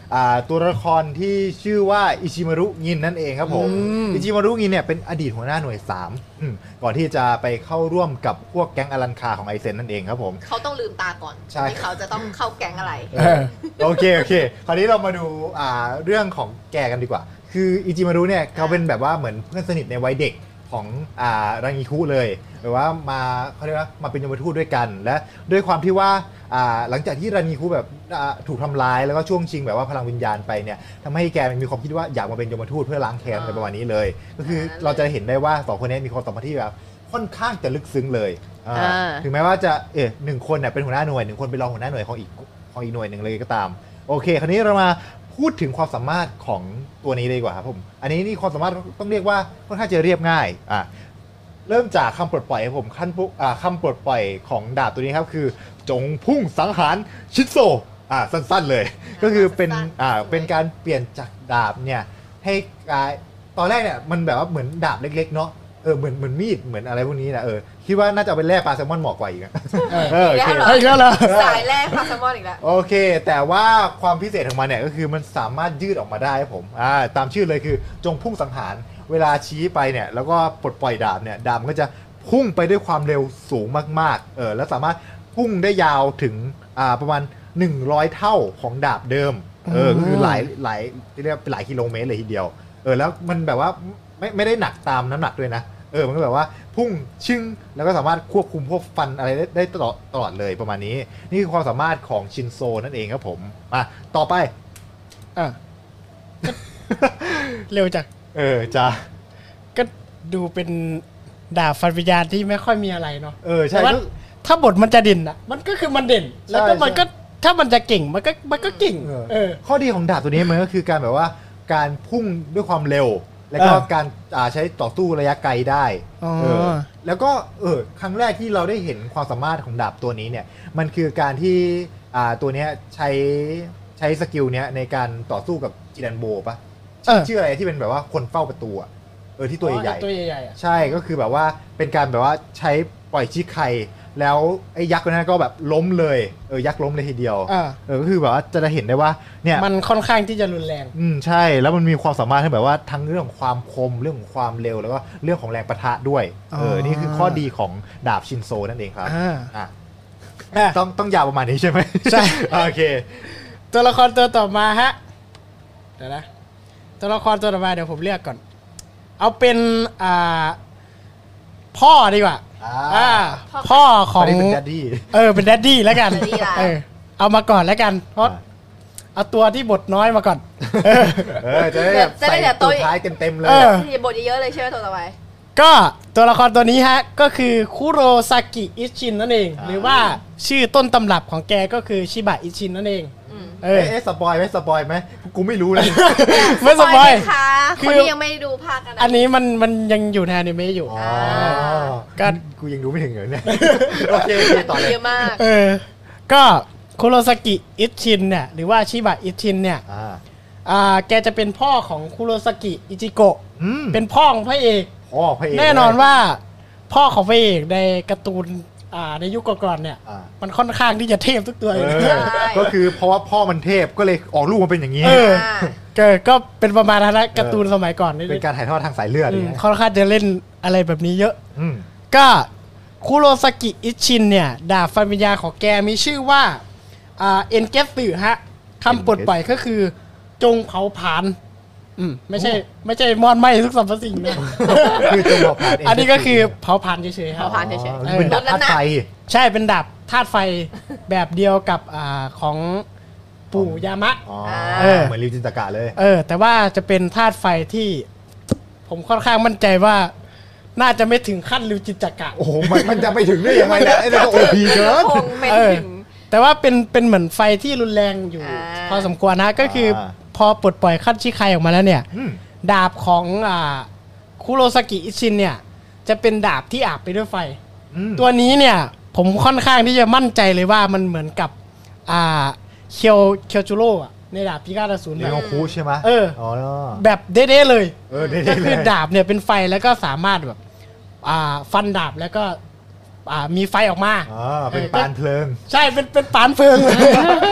อ่าตัวละครที่ชื่อว่าอิชิมารุงินนั่นเองครับผมอิชิมารุงินเนี่ยเป็นอดีตหัวหน้าหน่วยสามอืมก่อนที่จะไปเข้าร่วมกับพวกแก๊งอลันคาของไอเซนนั่นเองครับผมเขาต้องลืมตาก่อนใช่ที่เขาจะต้องเข้าแก๊งอะไรเออโอเคโอเคคราวนี้เรามาดูอ่าเรื่องของแกกันดีกว่า คืออิจิมารุเนี่ยเขาเป็นแบบว่าเหมือนเพื่อนสนิทในวัยเด็กของอ่ารังอิคุเลยหรือว่ามาเขาเรียกว่ามาเป็นยมทูตด้วยกัน และด้วยความที่ว่าอ่าหลังจากที่รังอิคุแบบอ่าถูกทำร้ายแล้วก็ช่วงชิงแบบว่าพลังวิญญาณไปเนี่ยทำให้แกมีความคิดว่าอยากมาเป็นยมทูตเพื่อล้างแค้นอะไรประมาณนี้เลย ก็คือเราจะเห็นได้ว่าสองคนนี้มีความสัมพันธ์ที่แบบค่อนข้างจะลึกซึ้งเลยอ่าอ่าถึงแม้ว่าจะเออหนึ่งคนเนี่ยเป็นหัวหน้าหน่วยหนึ่งคนเป็นรองหัวหน้าหน่วยของอีกของอีกหน่วยหนึ่งเลยก็ตามโอเคคราวนี้เรามาพูดถึงความสามารถของตัวนี้เลยดีกว่าครับผมอันนี้นี่ความสามารถต้องเรียกว่าค่อนข้างจะเรียบง่ายอ่ะเริ่มจากคำปลดปล่อยครับผมขั้นปุ๊อ่าคำปลดปล่อยของดาบตัวนี้ครับคือจงพุ่งสังหารชิโซอ่าสั้นๆเลย ก็คือเป็นอ่าเป็นการเปลี่ยนจากดาบเนี่ยให้กลายตอนแรกเนี่ยมันแบบว่าเหมือนดาบเล็กๆเนาะเออเหมือนเหมือนมีดเหมือนอะไรพวกนี้นะเออคิดว่าน่าจะเอาเป็นแร่ปลาแซลมอนเหมาะกว่าอีกอะเออโอเคเฮ้ยแล้วเหรอสายแรกพาสมอนอีกแล้วโอเค แต่ว่าความพิเศษของมันเนี่ยก็คือมันสามารถยืดออกมาได้ครับผมอ่าตามชื่อเลยคือจงพุ่งสังหารเวลาชี้ไปเนี่ยแล้วก็ปลดปล่อยดาบเนี่ยดาบมันก็จะพุ่งไปด้วยความเร็วสูงมากๆเออแล้วสามารถพุ่งได้ยาวถึงอ่าประมาณหนึ่งร้อยเท่าของดาบเดิมเออก็คือหลายหลายเรียกว่าเป็นหลายกิโลเมตรเลยทีเดียวเออแล้วมันแบบว่าไม่ไม่ได้หนักตามน้ำหนักด้วยนะเออมันก็แบบว่าพุ่งชึ่งแล้วก็สามารถควบคุมพวกฟันอะไรได้ได้ตลอดตลอดเลยประมาณนี้นี่คือความสามารถของชินโซนั่นเองครับผมมาต่อไปอ่ะก็เร็วจังเออจ้าก็ดูเป็นดาบฟันวิญญาณที่ไม่ค่อยมีอะไรเนาะเออใช่แต่ว่าก็ถ้าบทมันจะเด่นอ่ะ มันก็คือมันเด่น แล้วก็ใช่มันก็ถ้ามันจะเก่งมันก็มันก็เก่งเออเออข้อดีของดาบตัวนี้มันก็คือการแบบว่าการพุ่งด้วยความเร็ว แล้วก็เออการอ่าใช้ต่อสู้ระยะไกลได้อ๋อเออแล้วก็เออครั้งแรกที่เราได้เห็นความสามารถของดาบตัวนี้เนี่ยมันคือการที่อ่าตัวเนี้ยใช้ใช้สกิลเนี้ยในการต่อสู้กับจิรันโบปะเออชื่ออะไรที่เป็นแบบว่าคนเฝ้าประตูอะเออที่ตัวใหญ่ตัวใหญ่ๆอ่ะๆใช่ก็คือแบบว่าเป็นการแบบว่าใช้ปล่อยชิไคแล้วไอ้ยักษ์ตัวนั้นก็แบบล้มเลยเออยักษ์ล้มเลยทีเดียวอ่าเออก็คือแบบว่าจะได้เห็นได้ว่าเนี่ยมันค่อนข้างที่จะรุนแรงอืมใช่แล้วมันมีความสามารถให้แบบว่าทั้งเรื่องของความคมเรื่องของความเร็วแล้วก็เรื่องของแรงปะทะด้วยเอออ๋อนี่คือข้อดีของดาบชินโซนั่นเองครับอ่าอ่ะอ่ะต้องต้องยาวประมาณนี้ใช่ไหมใช่โอเคตัวละครตัวต่อมาฮะ เดี๋ยวนะ ตัวละครตัวต่อมาเดี๋ยวผมเลือกก่อน เอาเป็นอ่าพ่อดีกว่าอ่าอ่าพ่อพ่อขขออง งนี้เป็นดัดดี้เออเป็นแดดดี้แล้วกัน Daddy ล่ะเออเอามาก่อนแล้วกันเพราะเอาตัวที่บทน้อยมาก่อน เออเออจะได้แบบจะได้ใส่เดี๋ยวตัตัว วท้ายเต็มๆเลยเออที่บทเยอะๆเลยใช่ไหมตัวต่อไปก็ตัวละครตัวนี้ฮะ ก็คือคุโรซากิอิชินนั่นเอง หรือว่าชื่อต้นตำรับของแกก็คือชิบะอิชินนั่นเองอืมเอเอ๊ะอเอ๊ะสปอยไหมสปอยไหมกูไม่รู้เลยไม่สปอยไหมคะคืคนอที่ยังไม่ได้ดูภาคกันนะอันนี้มันมันยังอยู่ในอนิเมะอยู่อ๋อก็กูยังดูไม่ถึงเหรอเนี่ย โอเคโอเคต่อเลยเยอะมากเออ ก็คุโรซากิอิชินเนี่ย หรือว่าชิบะอิชินเนี่ยอ่าอ่า แกจะเป็นพ่อของคุโรซากิอิจิโกะอืมเป็นพ่อของพระเอกพ่อพระเอกแน่นอนว่าพ่อของพระเอกในการ์ตูนอ่าในยุคก่อนๆเนี่ยอ่ามันค่อนข้างที่จะเทพทุกตัวเอเลยอใช่ก็คือเพราะว่าพ่อมันเทพก็เลยออกลูกมาเป็นอย่างนี้เอออ่าก็ก็เป็นประมาณนั้นนะการ์ตูนสมัยก่อนนี่เป็นการถ่ายทอดทางสายเลือดอือย่างมเงี้ยค่อนข้างจะเล่นอะไรแบบนี้เยอะอืมก็คุโรซากิอิชินเนี่ย ดาบฟันวิญญาณของแกมีชื่อว่าอ่าเอ็นเกสสึฮะคำปลดปล่อยก็คือ จงเผาผลาญอืมไม่ใช่ไม่ใช่มอดไหม้ทุกสรรพสิ่งนะคือจงเผาผลาญอันนี้ก็คือเผาผลาญเฉยๆครัเผาบผลาญเฉยๆอ๋อเป็นดาบธาตุไฟใช่เป็นดาบธาตุไฟแบบเดียวกับอ่าของปู่ยามะอ๋อเออเหมือนริวจินตากะเลยเออ แต่ว่าจะเป็นธาตุไฟที่ ผมค่อนข้างมั่นใจว่า น่าจะไม่ถึงขั้นริวจิจักระโอ้โหมันมันจะไปถึงได้ยังไงเนี่ยไอ้นี่ก็โอพีเกินคงไม่เออถึงแต่ว่าเป็นเป็นเหมือนไฟที่รุนแรงอยู่อ่าพอสมควรนะก็คืออา พอปลดปล่อยขั้นชิไคออกมาแล้วเนี่ยอืมดาบของอ่าคุโรซากิอิชินเนี่ย จะเป็นดาบที่อาบไปด้วยไฟอืมตัวนี้เนี่ย ผมค่อนข้างที่จะมั่นใจเลยว่ามันเหมือนกับอ่าเคียวเคียวจูโร่อะในดาบพิฆาตอสูรเรีแบยกบว่าคูใช่ไหมเอออ๋อแบบเด้ๆเลยเออเด้ๆก็คือเลยดาบเนี่ยเป็นไฟแล้วก็สามารถแบบอ่าฟันดาบแล้วก็อ่ามีไฟออกมาอ๋อเป็นปานเพลิงใช่เป็นเป็นปานเพลิงเลย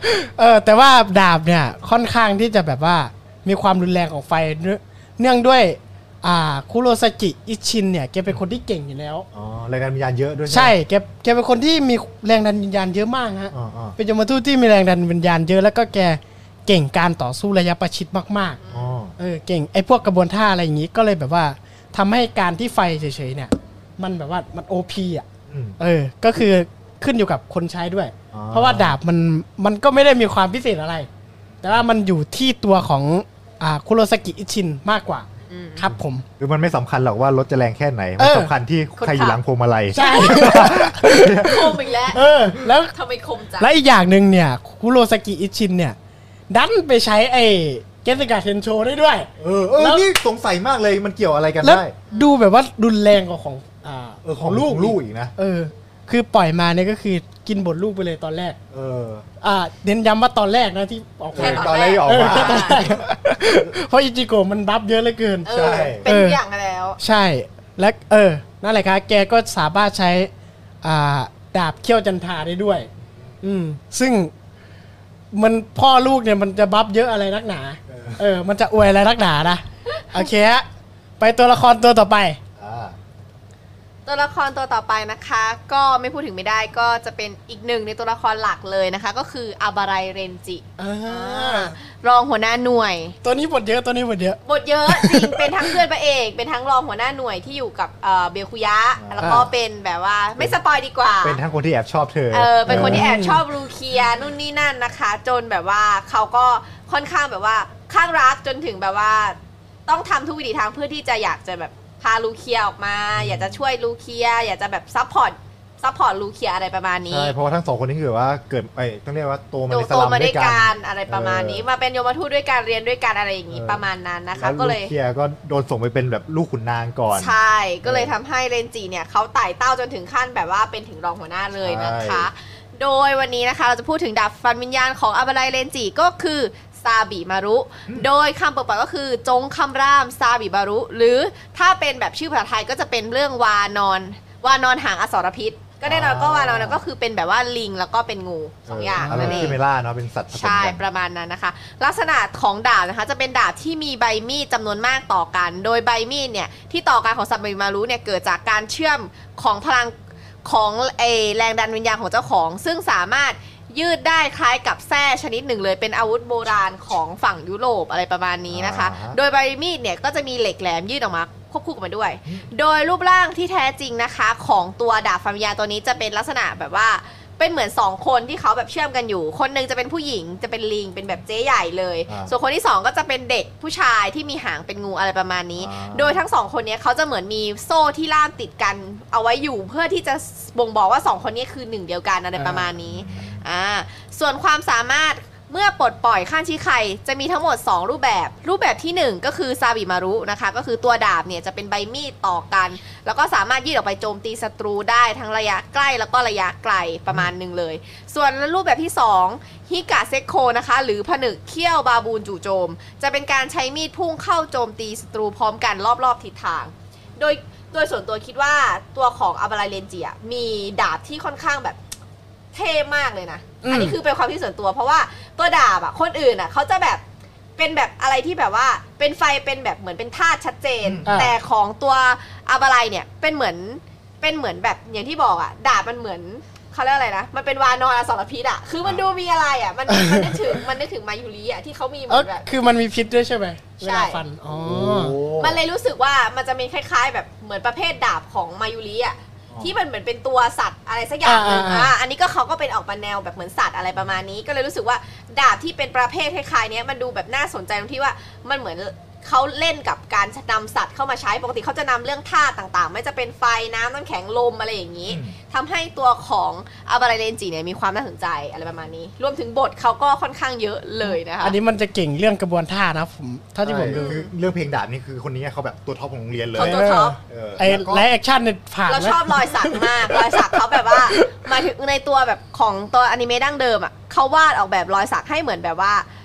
เออแต่ว่าดาบเนี่ยค่อนข้างที่จะแบบว่ามีความรุนแรงของไฟเนื่องด้วยอ่าคุโรซากิอิชินเนี่ยแกเป็นคนที่เก่งอยู่แล้วอ๋อแรงดันวิญญาณเยอะด้วยใช่แกแกเป็นคนที่มีแรงดันวิญญาณเยอะมากฮะอ๋อเป็นยมทูตที่มีแรงดันวิญญาณเยอะแล้วก็แกเก่งการต่อสู้ระยะประชิดมากอ๋อๆเออเก่งไอ้พวกกระบวนท่าอะไรอย่างนี้ก็เลยแบบว่าทำให้การที่ไฟเฉยๆเนี่ยมันแบบว่ามัน โอ พี อ่ะอืมเออก็คือขึ้นอยู่กับคนใช้ด้วยอ๋อเพราะว่าดาบมันมันก็ไม่ได้มีความพิเศษอะไร แต่ว่ามันอยู่ที่ตัวของอ่าคุโรซากิอิชินมากกว่าอืมครับผมคือมันไม่สำคัญหรอกว่ารถจะแรงแค่ไหนเอมันอสำคัญที่ใครอยู่หลังพวงมาลัยใช่คมอีกแล้วเออแล้วทำไมคมจังและอีกอย่างหนึ่งเนี่ยคุโรซากิอิชินเนี่ยดันไปใช้ไอ้เกสกาเทนโชได้ด้วยเออเออแล้วนี่สงสัยมากเลยมันเกี่ยวอะไรกันแล้วได้ดูแบบว่ารุนแรงกว่าของอ่าเออของลูกลูกอีกนะเออ คือปล่อยมาเนี่ยก็คือกินบทลูกไปเลยตอนแรกเอออ่าเน้นย้ำว่าตอนแรกนะที่ออกเอมาอตอนแรกที่ออกมาเออตอนแรกเพราะอิจิโกะมันบัฟเยอะเหลือเกินเอใช่อเป็นทุกอย่างกันแล้วใช่ และเออ นั่นแหละครับแกก็สามารถใช้อ่าดาบเขี้ยวจันทราได้ด้วย อืม ซึ่งมันพ่อลูกเนี่ยมันจะบัฟเยอะอะไรนักหนา เออ มันจะอวยอะไรนักหนานะ โอเคฮะ ไปตัวละครตัวต่อไปอ่าตัวละครตัวต่อไปนะคะ ก็ไม่พูดถึงไม่ได้ก็จะเป็นอีกหนึ่งในตัวละครหลักเลยนะคะ ก็คืออาบารายเรนจิอ่ารองหัวหน้าหน่วยตัวนี้บทเยอะ ตัวนี้บทเยอะบทเยอะจริง เป็นทั้งเพื่อนพระเอก เป็นทั้งรองหัวหน้าหน่วยที่อยู่กับเอ่อเบลคุยะ แล้วก็เป็นแบบว่าไม่สปอยดีกว่าเป็นทั้งคนที่แอบชอบเธอเออเป็นคนที่แอบชอบลูเคียนู่นนี่นั่นนะคะ จนแบบว่าเขาก็ค่อนข้างแบบว่าข้างรักจนถึงแบบว่า ต้องทำทุกวิถีทางเพื่อที่จะอยากจะแบบพาลูเคียออกมา อยากจะช่วยลูเคีย อยากจะแบบซัพพอร์ตซัพพอร์ตลูเคียอะไรประมาณนี้ใช่เพราะว่าทั้งสองคนนี้คือแบบว่าเกิดไอ้ต้องเรียกว่าโตมาโตในสโตลัมมาด้ด้ววย ยกักัน นอะไรประมาณนี้เออมาเป็นโยมทูตด้วยกันเรียนด้วยกันอะไรอย่างนี้เออประมาณนั้นนะคะแล้วก็เลยลูเคียก็โดนส่งไปเป็นแบบลูกขุนนางก่อนใช่ ก็เลยทำให้เรนจิเนี่ยเขาไต่เต้าจนถึงขั้นแบบว่าเป็นถึงรองหัวหน้าเลยนะคะ โดยวันนี้นะคะเราจะพูดถึงดาบฟันวิญญาณของอาบารายเรนจิก็คือซาบิมารุ โดยคำเปิดปากก็คือจงคำรามซาบิมารุ หรือถ้าเป็นแบบชื่อภาษาไทยก็จะเป็นเรื่องวานอน วานอนหางอสรพิษ ก็แน่นอนก็วานอนก็คือเป็นแบบว่าลิงแล้วก็เป็นงูสองอย่างอะไรนั่นเอที่งเมล่าเนาะเป็นสัตว์ผสมใช่กันประมาณนั้นนะคะ ลักษณะของดาบนะคะจะเป็นดาบที่มีใบมีดจำนวนมากต่อกัน โดยใบมีดเนี่ยที่ต่อกันของซาบิมารุเนี่ยเกิดจากการเชื่อมของพลังของเอแรงดันวิญญาณของเจ้าของ ซึ่งสามารถยืดได้คล้ายกับแส้ชนิดหนึ่งเลยเป็นอาวุธโบราณของฝั่งยุโรปอะไรประมาณนี้นะคะอ่าฮะโดยใบมีดเนี่ยก็จะมีเหล็กแหลมยื่นออกมาควบคู่กันมาด้วย โดยรูปร่างที่แท้จริงนะคะของตัวดาบฟันวิญญาณตัวนี้จะเป็นลักษณะแบบว่าเป็นเหมือนสองคนที่เขาแบบเชื่อมกันอยู่ คนหนึงจะเป็นผู้หญิงจะเป็นลิงเป็นแบบเจ๊ใหญ่เลยอ่าส่วนคนที่สองก็จะเป็นเด็กผู้ชายที่มีหางเป็นงูอะไรประมาณนี้อ่าโดยทั้งสองคนนี้เขาจะเหมือนมีโซ่ที่ล่ามติดกันเอาไว้อยู่เพื่อที่จะบ่งบอกว่าสองคนนี้คือหนึ่งเดียวกันอะไรประมาณนี้อ่าส่วนความสามารถเมื่อปลดปล่อยข้างชี้ไข่จะมีทั้งหมดสองรูปแบบ รูปแบบที่หนึ่งก็คือซาบิมารุนะคะก็คือตัวดาบเนี่ยจะเป็นใบมีดต่อกัน แล้วก็สามารถยืดออกไปโจมตีศัตรูได้ทั้งระยะใกล้แล้วก็ระยะไกลประมาณหนึ่งเลย ส่วนรูปแบบที่สองฮิกะเซโคนะคะหรือผนึกเขี้ยวบาบูนจู่โจม จะเป็นการใช้มีดพุ่งเข้าโจมตีศัตรูพร้อมกันรอบๆทิศทาง โดยโดยส่วนตัวคิดว่าตัวของอาบารายเรนจิอะมีดาบที่ค่อนข้างแบบเท่มากเลยนะอืมอันนี้คือเป็นความที่ส่วนตัว เพราะว่าตัวดาบอะคนอื่นอะเขาจะแบบเป็นแบบอะไรที่แบบว่าเป็นไฟเป็นแบบเหมือนเป็นธาตุชัดเจนอ่าแต่ของตัวอาบารายเนี่ยเป็นเหมือนเป็นเหมือนแบบอย่างที่บอกอะดาบมันเหมือนเขาเรียกอะไรนะ มันเป็นวานอนอสรพิษอะคือมันดูมีอะไรอะมันมันนึกถึงมันนึกถึงมายุริอะที่เขามีเหมืเอออนแบบคือมันมีพิษด้วยใช่ไหมใช่เวลาฟัน อ๋อโอ้มันเลยรู้สึกว่ามันจะมีคล้ายๆ แบบเหมือนประเภทดาบของมายุริอ่ะอ๋อที่มันเหมือนเป็นตัวสัตว์อะไรสักอย่างหนึงอ่าอ่าอ่าอ่าอันนี้ก็เขาก็เป็นออกมาแนวแบบเหมือนสัตว์อะไรประมาณนี้ ก็เลยรู้สึกว่าดาบที่เป็นประเภทคล้ายๆเนี้ยมันดูแบบน่าสนใจตรงที่ว่ามันเหมือนเขาเล่นกับการนำสัตว์เข้ามาใช้ปกติเขาจะนำเรื่องธาตุต่างๆ ไม่จะเป็นไฟน้ำน้ำแข็งลมอะไรอย่างนี้อืมทำให้ตัวของอาบารายเรนจิเนี่ยมีความน่าสนใจอะไรประมาณนี้ รวมถึงบทเขาก็ค่อนข้างเยอะเลยนะคะอันนี้มันจะเก่งเรื่องกระบวนท่านะผมเท่าที่ผมดูคือเรื่องเพลงดาบนี่คือคนนี้เขาแบบตัวท็อปของโรงเรียนเลยเขาตัวท็อปเออไอ้แล้วก็ไลฟ์แอคชั่นเนี่ยผ่านเราไหมชอบรอยสักมาก รอยสักเขาแบบว่ามาถึงในตัวแบบของตัวอนิเมะดั้งเดิมอ่ะเขาวาดออกแบบรอยสักให้เหมือนแบบว่า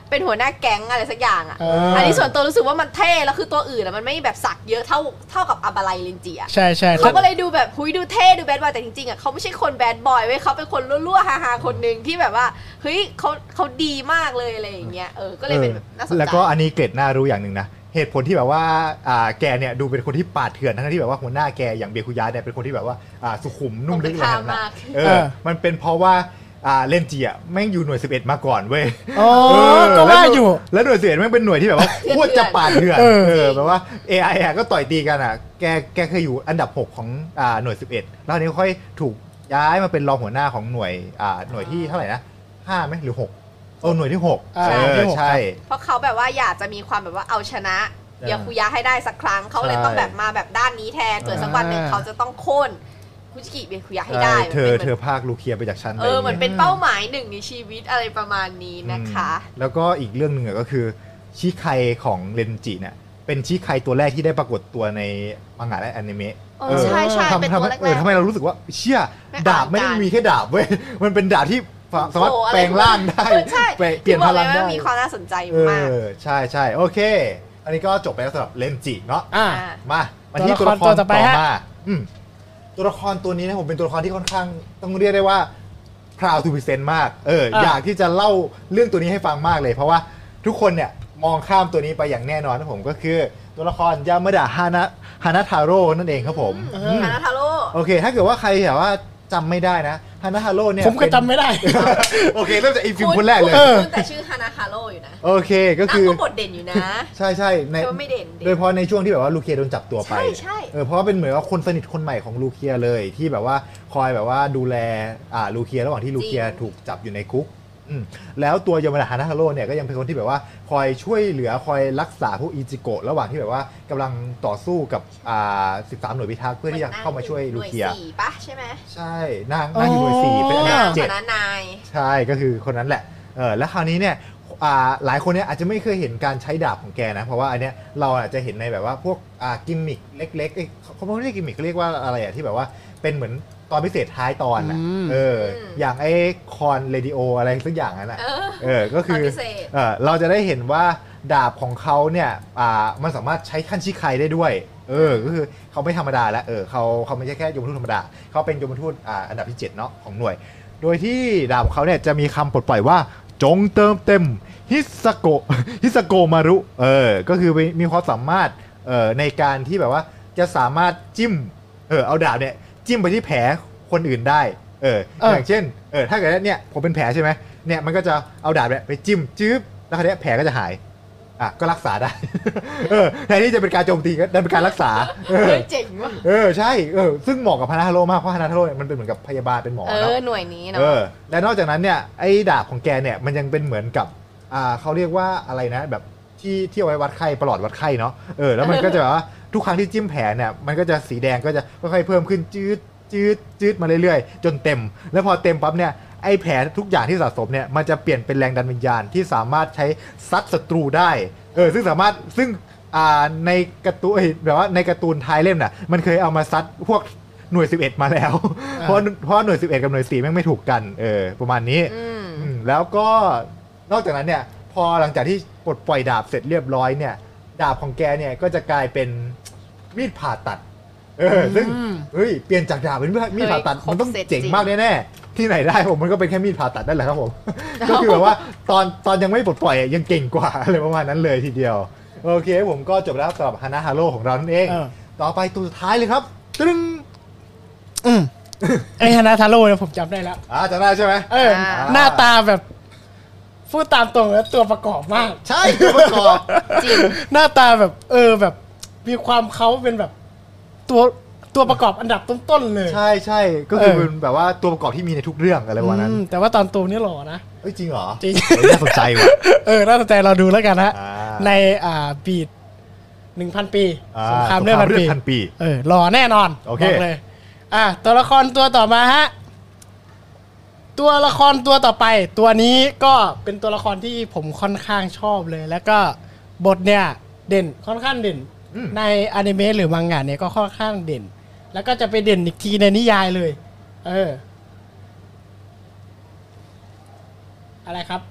เป็นหัวหน้าแก๊งอะไรสักอย่างอ่ะเอออัอันนี้ส่วนตัวรู้สึกว่ามันเท่แล้วคือตัวอื่นอะมันไม่แบบสักเยอะเท่าเท่ากับอาบาไลเลนจิอ่ะใช่ใช่เขาก็เลยดูแบบหุยดูเท่ดูแบดบอยแต่จริงๆอ่ะเขาไม่ใช่คนแบดบอยเว้ยเขาเป็นคนรั่วๆฮาๆคนหนึ่งที่แบบว่าเฮ้ยเขาเขาดีมากเลยอะไรอย่างเงี้ยเออก็เลยเป็นแบบน่าสนใจแล้วก็อันนี้เกร็ดน่ารู้อย่างหนึ่งนะเหตุผลที่แบบว่าอ่าแกเนี่ยดูเป็นคนที่ปาดเถื่อนทั้งที่แบบว่าหัวหน้าแกอย่างเบคุยะเนี่ยเป็นคนที่แบบว่าอ่าสุขุมนุ่มลึกอะไรแบบนั้นนะเออมันเป็นเพราะว่าอ่าเลนจิอ่ะแม่งอยู่หน่วยสิบเอ็ดมาก่อนเว้ยอ๋อเออก็ว่าอยู่แล้วหน่วยสิบเอ็ดแม่งเป็นหน่วยที่แบบว่าโคตรจะปาดเถื่อนเออเออแบบว่า เอ ไอ อ่ะก็ต่อยตีกันอ่ะแกแกเคยอยู่อันดับหกของอ่าหน่วยสิบเอ็ดแล้วอันนี้ค่อยถูกย้ายมาเป็นรองหัวหน้าของหน่วยอ่าหน่วยที่เท่าไหร่นะห้าไหมหรือหกเออหน่วยที่หกอ่าเอที่อหกใช่เพราะเขาแบบว่าอยากจะมีความแบบว่าเอาชนะเออยาคุยะให้ได้สักครั้งเขาเลยใช่ต้องแบบมาแบบด้านนี้แทนเผื่อสักวันหนึ่งอ่าเขาจะต้องโค่นคุชิกิเบคุยะให้ได้ใช่เธอมันเธเป็นอภาคลูเคียไปจากฉันเออเหมือนเป็นอะไรเป้าหมายหนึ่งในชีวิตอะไรประมาณนี้อย่างเงี้ยนะคะอืมแล้วก็อีกเรื่องหนึ่งอะก็คือชิไคของเรนจิเนี่ยเป็นชิไคตัวแรกที่ได้ปรากฏตัวในมังงะและอนิเมะเออใช่ใช่ทำเป็นทำตัวให้แรกๆเออทำให้เรารู้สึกว่าเชี่ยไม่ดาบไม่ได้ต่างกันมีแค่ดาบเว้ย มันเป็นดาบที่สามารถโอ้โหอะไรแปลงร่างได้ใช่เปลี่ยนเปลี่ยนที่บพอกลังเลยได้ว่ามีความน่าสนใจเอมากอใช่ใช่โอเค อันนี้ก็จบไปแล้วสำหรับเรนจิเนาะอ่าอ่ามามาที่ตัตัว วละละคครรต่อไปต่อฮะมาอืมตัวละครตัวนี้นะผมเป็นตัวละครที่ค่อนข้างต้องเรียกได้ว่า proud to present มากเอออ่ะอยากที่จะเล่าเรื่องตัวนี้ให้ฟังมากเลย เพราะว่าทุกคนเนี่ยมองข้ามตัวนี้ไปอย่างแน่นอนนะผมก็คือตัวละครยามาดะฮานะฮานาทาโร่นั่นเองครับผมอือืมมฮานาทาโร่โอเค ถ้าเกิดว่าใครแบบว่าจำไม่ได้นะฮานาทาโร่เนี่ยผมก็จำไม่ได้โอเคเริ่มจากอีฟิล์มคนแรกเลยเออคุณแต่ชื่อฮานาทาโร่อยู่นะโอเคก็คือนางก็บทเด่นอยู่นะใช่ใช่ในแต่ว่าไม่เด่นเด่นโดยเฉพาะในช่วงที่แบบว่าลูเคียโดนจับตัวไปใช่ใช่เออเพราะว่าเป็นเหมือนว่าคนสนิทคนใหม่ของลูเคียเลยที่แบบว่าคอยแบบว่าดูแลอ่าลูเคียระหว่างที่ลูเคียถูกจับอยู่ในคุกอืมแล้วตัวยามาดะฮานาทาโร่เนี่ยก็ยังเป็นคนที่แบบว่าคอยช่วยเหลือคอยรักษาพวกอิจิโกะระหว่างที่แบบว่ากำลังต่อสู้กับอ่าสิบสามหน่วยพิทักษ์เพื่อที่จะเข้ามาช่วยลูเคียหน่วยสี่ปะใช่ไหมใช่นางนางอยู่หน่วยสี่เป็นอันดับนางเจ็ดคณะนายใช่ก็คือคนนั้นแหละเออแล้วคราวนี้เนี่ยอ่าหลายคนเนี่ยอาจจะไม่เคยเห็นการใช้ดาบของแกนะเพราะว่าอันเนี้ยเราอาจจะเห็นในแบบว่าพวกอ่ากิมมิคเล็กๆเอ้ยเขาไม่เรียกกิมมิคเขาเรียกว่าอะไรอะที่แบบว่าเป็นเหมือนตอนพิเศษท้ายตอนอะอืมเอออย่างไอ้คอนเรดิโออะไรสักอย่างนั้นอะเออเออก็คือตอนพิเศษเออเราจะได้เห็นว่าดาบของเขาเนี่ยอ่ามันสามารถใช้ขั้นชิไคได้ด้วยเออก็คือเขาไม่ธรรมดาแล้วเออเขาเขาไม่ใช่แค่ยมทูตธรรมดาเขาเป็นยมทูตอ่าอันดับที่เจ็ดเนาะของหน่วย โดยที่ดาบของเขาเนี่ยจะมีคำปลดปล่อยว่าจงเติมเต็มฮิสโกฮิสโกมารุเออก็คือมีมีความสามารถเออในการที่แบบว่าจะสามารถจิ้มเออเอาดาบเนี่ยจิ้มไปที่แผลคนอื่นได้เออเอออย่างเช่นเออถ้าเกิดเนี่ยผมเป็นแผลใช่ไหมเนี่ยมันก็จะเอาดาบเนี่ยไปจิ้มจื๊บแล้วคราวเนี้ยแผลก็จะหายอ่ะก็รักษาได้ เออแทนที่จะเป็นการโจมตีก็ได้เป็นการรักษาเออเฮ้ยเจ๋งว่ะเออใช่เออซึ่งเหมาะกับฮานาทาโร่มากเพราะฮานาทาโร่เนี่ยมันเป็นเหมือนกับพยาบาลเป็นหมอเอเนาะอหน่วยนี้เนาะเออและนอกจากนั้นเนี่ยไอ้ดาบของแกเนี่ยมันยังเป็นเหมือนกับอ่าเขาเรียกว่าอะไรนะแบบที่ที่เอาไว้วัดไข้ประหลอดวัดไข้เนาะเออแล้วมันก็จะแบบว่าทุกครั้งที่จิ้มแผลเนี่ยมันก็จะสีแดงก็จะค่อยๆเพิ่มขึ้นจืดจืดจืดมาเรื่อยๆ จนเต็ม แล้วพอเต็มปั๊บเนี่ยไอ้แผลทุกอย่างที่สะสมเนี่ยมันจะเปลี่ยนเป็นแรงดันวิญญาณที่สามารถใช้ซัดศัตรูได้เออซึ่งสามารถซึ่งอ่าในการ์ตูนเอ้ยแบบว่าในการ์ตูนท้ายเล่มน่ะมันเคยเอามาซัดพวกหน่วยสิบเอ็ดมาแล้ว เพราะเพราะหน่วยสิบเอ็ดกับหน่วยสี่แม่งไม่ถูกกันเออประมาณนี้อืมอืมแล้วก็นอกจากนั้นเนี่ยพอหลังจากที่ปลดปล่อยดาบเสร็จเรียบร้อยเนี่ยดาบของแกเนี่ยก็จะกลายเป็นมีดผ่าตัดเออซึ่งอืมเฮ้ยเปลี่ยนจากดาบเป็นมีดผ่าตัดเฮ้ยมันต้องครบเสร็จเจ๋งจริงมากแน่ๆที่ไหนได้ผมมันก็เป็นแค่มีดผ่าตัดได้แหละครับผม ก็คือแบบว่าตอนตอนยังไม่ปลดปล่อยอ่ะยังเก่งกว่า อะไรประมาณนั้นเลยทีเดียวโอเคผมก็จบแล้วสำหรับฮานาฮาโร่ของเรานั่นเองเออต่อไปตัวสุดท้ายเลยครับตึ้งอืมไอฮานาทาโร่เนี่ยผมจำได้แล้วอ่าจำได้ใช่ไหมเออ หน้าตาแบบพูดตามตรงแล้วตัวประกอบมากใช่ตัวประกอบจริงหน้าตาแบบ เออแบบ มีความเขาเป็นแบบ ตัวตัวประกอบอันดับต้นๆเลยใช่ใช่ก็คือเออเป็นแบบว่าตัวประกอบที่มีในทุกเรื่องอะไรประมาณนั้นอืมแต่ว่าตอนโตนี่หล่อนะเอ้ยจริงเหรอจริงเฮ้ยน่าสนใจว่ะเออน่าสนใจเราดูแล้วกันนะอ่าในอ่าบีดหนึ่งพันปีอ่าสงครามเรื่องพันปีพันปีเออหล่อแน่นอนโอเคบอกเลย อ่ะตัวละครตัวต่อมาฮะ ตัวละครตัวต่อไป ตัวนี้ก็เป็นตัวละครที่ผมค่อนข้างชอบเลย แล้วก็บทเนี่ยเด่นค่อนข้างเด่นอืมในอนิเมะหรือมังงะเนี่ยก็ค่อนข้างเด่น แล้วก็จะไปเด่นอีกทีในนิยายเลย เออ อะไรครับ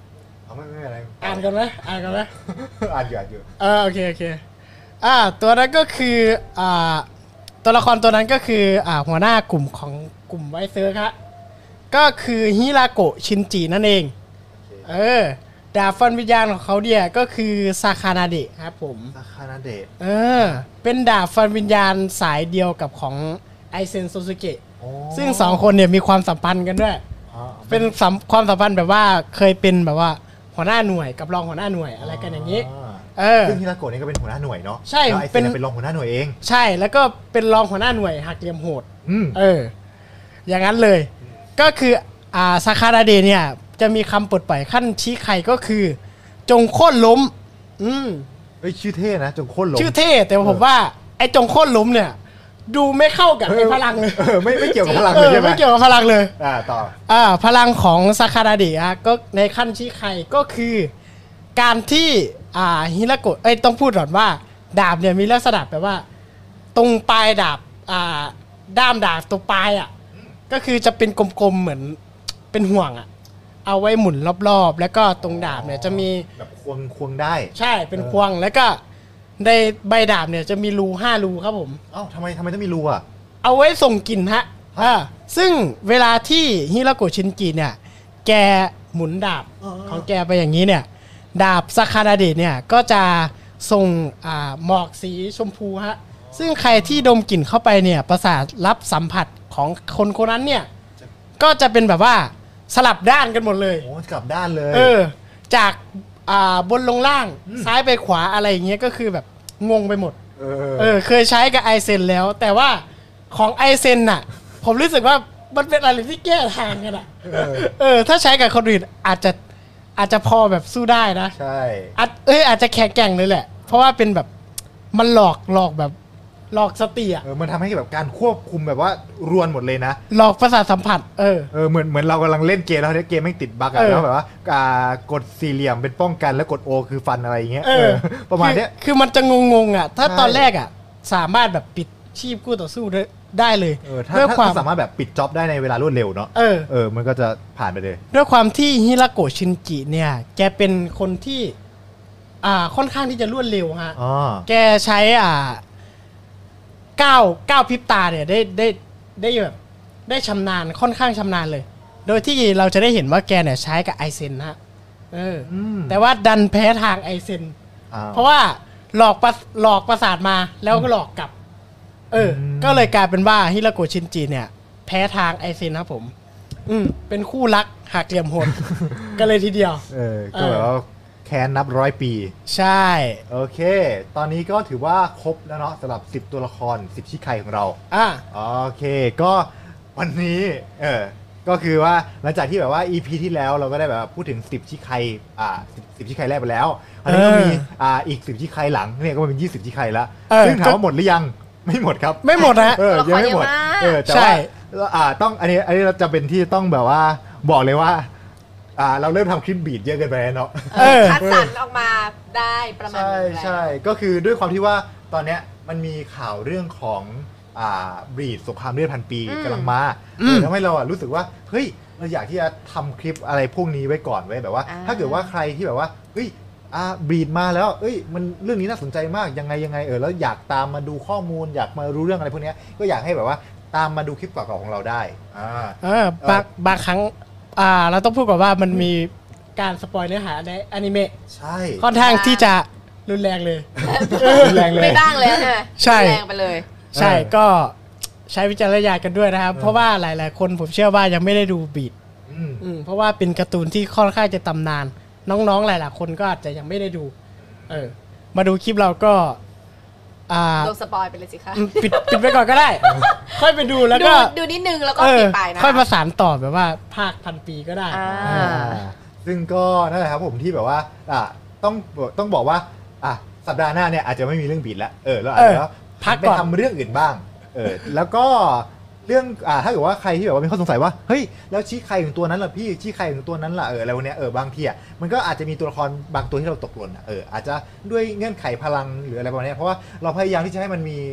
เอาไม่ไม่เป็นไรอ่านกันไหมอ่านกันไหมอ่านอยู่อ่านอยู่เออโอเคโอเคอ่าตัวนั้นก็คืออ่าตัวละครตัวนั้นก็คืออ่าหัวหน้ากลุ่มของกลุ่มไวเซอร์ครับก็คือฮิราโกะชินจินั่นเองเออดาบฟันวิญญาณของเขาเนี่ยก็คือซาคานาเดะครับผมซาคานาเดะเออเป็นดาบฟันวิญญาณสายเดียวกับของไอเซนโซซุเกะโอ้ซึ่งสองคนเนี่ยมีความสัมพันธ์กันด้วยอ๋อเป็นสัมความสัมพันธ์แบบว่าเคยเป็นแบบว่าหัวหน้าหน่วยกับรองหัวหน้าหน่วยอะไรกันอย่างนี้ เออซึ่งฮิราโกะนี่ก็เป็นหัวหน้าหน่วยเนาะใช่แล้วไอเซเป็นนเป็นรองหัวหน้าหน่วยเองใช่แล้วก็เป็นรองหัวหน้าหน่วยหักเหลี่ยมโหดอืมเออ อย่างนั้นเลย ก็คืออ่าซาคาราเดะเนี่ย จะมีคำปลดปล่อยขั้นชี้ไข่ก็คือ จงโค่นล้ม อืมเฮ้ยชื่อเท่นะจงโค่นลงชื่อเท่แต่ผมว่า ไอ้จงโค่นล้มเนี่ย ดูไม่เข้ากับไอ้พลังเลยเออไม่ไม่เกี่ยวกับพลังเอเลยอใช่ไหมไม่เกี่ยวกับพลังเลยอ่าต่ออ่าพลังของซาคาราเดะอะก็ในขั้นชี้ไข่ก็คือ การที่อ่าฮิราโกะเอ้ยต้องพูดก่อนว่า ดาบเนี่ยมีลักษณะแบบว่า ตรงปลายดาบอ่าด้ามดาบตัวปลายอ่ะก็คือจะเป็นกลมๆเหมือนเป็นห่วงอ่ะเอาไว้หมุนรอบๆ แล้วก็ตรงดาบเนี่ยจะมีแบบควงควงได้ใช่เป็นควงแล้วก็ในใบดาบเนี่ยจะมีรูห้ารูครับผมเอ้าทำไมทำไมต้องมีรูอ่ะเอาไว้ส่งกลิ่นฮะอ่าซึ่งเวลาที่ฮิราโกะชินจิเนี่ยแกหมุนดาบอ๋อของแกไปอย่างนี้เนี่ยดาบซาคาราเดะเนี่ยก็จะส่งอ่าหมอกสีชมพูฮะซึ่งใครที่ดมกลิ่นเข้าไปเนี่ยประสาทรับสัมผัสของคนคนนั้นเนี่ยก็จะเป็นแบบว่าสลับด้านกันหมดเลยโอ้กลับด้านเลยเออจากอ่าบนลงล่างซ้ายไปขวาอะไรอย่างเงี้ยก็คือแบบงงไปหมดเออเออเคยใช้กับไอเซนแล้ว แต่ว่าของไอเซนน่ะ ผมรู้สึกว่ามันเป็นอะไรที่แก้ทางกันอ่ะเออเออถ้าใช้กับคนอื่นอาจจะอาจจะพอแบบสู้ได้นะใช่อาจเอ้ยอาจจะแข็งแกร่งเลยแหละ เพราะว่าเป็นแบบมันหลอกหลอกแบบหลอกสติอะเออมันทำให้แบบการควบคุมแบบว่ารวนหมดเลยนะหลอกประสาทสัมผัส เออเออเหมือนเหมือนเรากำลังเล่นเกมแล้วเนี่ยเกมไม่งติดบั๊กอะเออแล้วแบบว่าอ่ากดสี่เหลี่ยมเป็นป้องกันแล้วกดโอคือฟันอะไรอย่างเงี้ยเออเออประมาณเนี้ยคือคือมันจะงงๆอ่ะ ถ้าใช่ตอนแรกอ่ะ สามารถแบบปิดชีพคู่ต่อสู้ได้ได้เลยเออถ้าด้วยถ้าความถ้าสามารถแบบปิดจ็อบได้ในเวลารวดเร็วเนาะเออเออมันก็จะผ่านไปเลยด้วยความที่ฮิราโกะชินจิเนี่ย แกเป็นคนที่อ่าค่อนข้างที่จะรวดเร็วฮะอ๋อแกใช้อ่าเก้าเก้าพริบตาเนี่ยได้ได้ได้แบบได้ชำนาญค่อนข้างชำนาญเลย โดยที่เราจะได้เห็นว่าแกเนี่ยใช้กับไอเซนนะฮะเอออมแต่ว่าดันแพ้ทางไอเซนอ้าวเพราะว่าหลอกประหลอกประสาทมาแล้วก็หลอกกลับ เอออมก็เลยกลายเป็นว่าฮิราโกะชินจิเนี่ย แพ้ทางไอเซนครับผม อืมเป็นคู่รักหักเหลี่ยมโหด กันเลยทีเดียวเออก็แบบว่าแค้นนับร้อยปีใช่โอเค ตอนนี้ก็ถือว่าครบแล้วเนาะสำหรับสิบตัวละครสิบชิไคของเราอ่ะโอเค ก็วันนี้เออก็คือว่าหลังจากที่แบบว่า อี พี ที่แล้วเราก็ได้แบบว่าพูดถึงสิบชิไคอ่าสิบชิไคแรกไปแล้ว อันนี้ก็มีอ่าอีกสิบชิไคหลังเนี่ยก็เป็นยี่สิบชิไคแล้วเออซึ่งถามว่าหมดหรือยังไม่หมดครับไม่หมดนะเออยังไม่หมดตัวละครเยอะมากเออแต่ใช่ว่าอ่าต้องอันนี้อันนี้เราจะเป็นที่ต้องแบบว่าบอกเลยว่าอ่าเราเริ่มทำคลิปบีทเยอะเกินไปแล้วเนาะเออคัดสรรออกมาได้ประมาณใช่นึงแล้วใช่ก็คือด้วยความที่ว่าตอนเนี้ยมันมีข่าวเรื่องของอ่าบรีดสงครามเลือดพันปีอืมกำลังมาอืมเออทำให้เราอะรู้สึกว่าเฮ้ยเราอยากที่จะทำคลิปอะไรพวกนี้ไว้ก่อนไว้แบบว่าอ่าถ้าเกิดว่าใครที่แบบว่าเฮ้ยอ่าบรีดมาแล้วเอ้ยมันเรื่องนี้น่าสนใจมากยังไงยังไงเออแล้วอยากตามมาดูข้อมูล อยากมารู้เรื่องอะไรพวกเนี้ยก็อยากให้แบบว่าตามมาดูคลิปเก่าๆของเราได้อ่าเออบางบางครั้งอ่าเราต้องพูดก่อนว่ามันมีการสปอยเนื้อหาในอนิเมะใช่ค่อนข้างที่จะรุนแรงเลยรุนแรงเลยไม่บ้างเลยใช่ไหมใช่แรงไปเลยใช่เออก็ใช้วิจารณญาณกันด้วยนะครับเออเพราะว่าหลาย ๆ คนผมเชื่อว่ายังไม่ได้ดูบีทอืมอืมเพราะว่าเป็นการ์ตูนที่ค่อนข้างจะตำนาน น้องๆหลาย ๆ คนก็อาจจะยังไม่ได้ดู เออ มาดูคลิปเราก็ อ่าโดนสปอยไปเลยสิคะอืมปิดปิดไปก่อนก็ได้ ค่อยไปดูแล้วดูก็ดูนิดนึงแล้วก็เออปิดไปนะค่อยประสานต่อแบบว่าภาคพันปีก็ได้อ่าเอออ่าซึ่งก็นั่นแหละครับผมที่แบบว่าอ่ะต้องต้องบอกว่าอ่ะสัปดาห์หน้าเนี่ยอาจจะไม่มีเรื่องบีดแล้วเออแล้วอาจเออจะพักไปก่อนทำเรื่องอื่นบ้างเออแล้วก็เรื่องอ่าถ้าเกิดว่าใครที่แบบว่ามีข้อสงสัยว่าเฮ้ยแล้วชี้ใครถึงตัวนั้นล่ะพี่ชี้ใครถึงตัวนั้นล่ะเอออะไรพวกเนี้ยเออบางทีอ่ะมันก็อาจจะมีตัวละครบางตัวที่เราตกหล่นอ่ะเอออาจจะด้วยเงื่อนไขพลังหรืออะไรประมาณเนี้ยเพราะว่าเราพยายามที่จะให้มันมี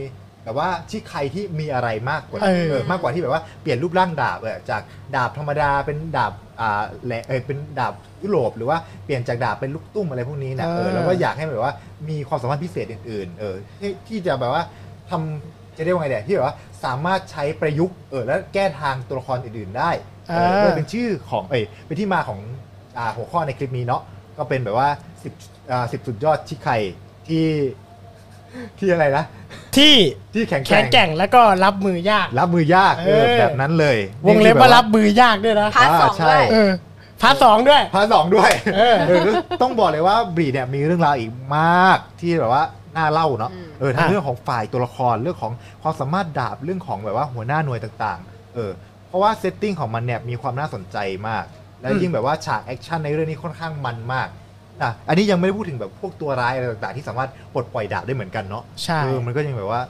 แต่ว่าชิไคที่มีอะไรมากกว่าเออเออมากกว่าที่แบบว่าเปลี่ยนรูปร่างดาบเออจากดาบธรรมดาเป็นดาบอ่าแหลเออเป็นดาบยุโรปหรือว่าเปลี่ยนจากดาบเป็นลูกตุ้มอะไรพวกนี้นะเออแล้วก็อยากให้แบบว่ามีความสามารถพิเศษอื่นๆเออที่ที่จะแบบว่าทำจะเรียกว่าไงเดี๋ยที่แบบว่าสามารถใช้ประยุกต์เออแล้วแก้ทางตัวละครอื่นๆได้เออเลยเป็นชื่อของเออเป็นที่มาของอ่าหัวข้อในคลิปนี้เนาะก็เป็นแบบว่าสิบอ่าสิบสุดยอดชิไคที่ที่อะไรนะที่ที่แข็งแข็งแกร่งแล้วก็รับมือยากรับมือยากเออเออแบบนั้นเลยวงเล็บว่ารับมือยากด้วยนะพาร์ทสองใช่ด้วยเออพาร์ทสองด้วยพาร์ทสองด้วยเออเออต้องบอกเลยว่าบรีดเนี่ยมีเรื่องราวอีกมากที่แบบว่าน่าเล่าเนาะอืมเออทั้งอ่ะเรื่องของฝ่ายตัวละครเรื่องของความสามารถดาบเรื่องของแบบว่าหัวหน้าหน่วยต่างๆเออเพราะว่าเซตติ้งของมันเนี่ยมีความน่าสนใจมาก และยิ่งแบบว่าฉากแอคชั่นในเรื่องนี้ค่อนข้างมันมากอ่ะอันนี้ยังไม่ได้พูดถึงแบบพวกตัวร้ายอะไรต่างๆที่สามารถปลดปล่อยดาบได้เหมือนกันเนาะใช่เออมันก็ยังแบบว่า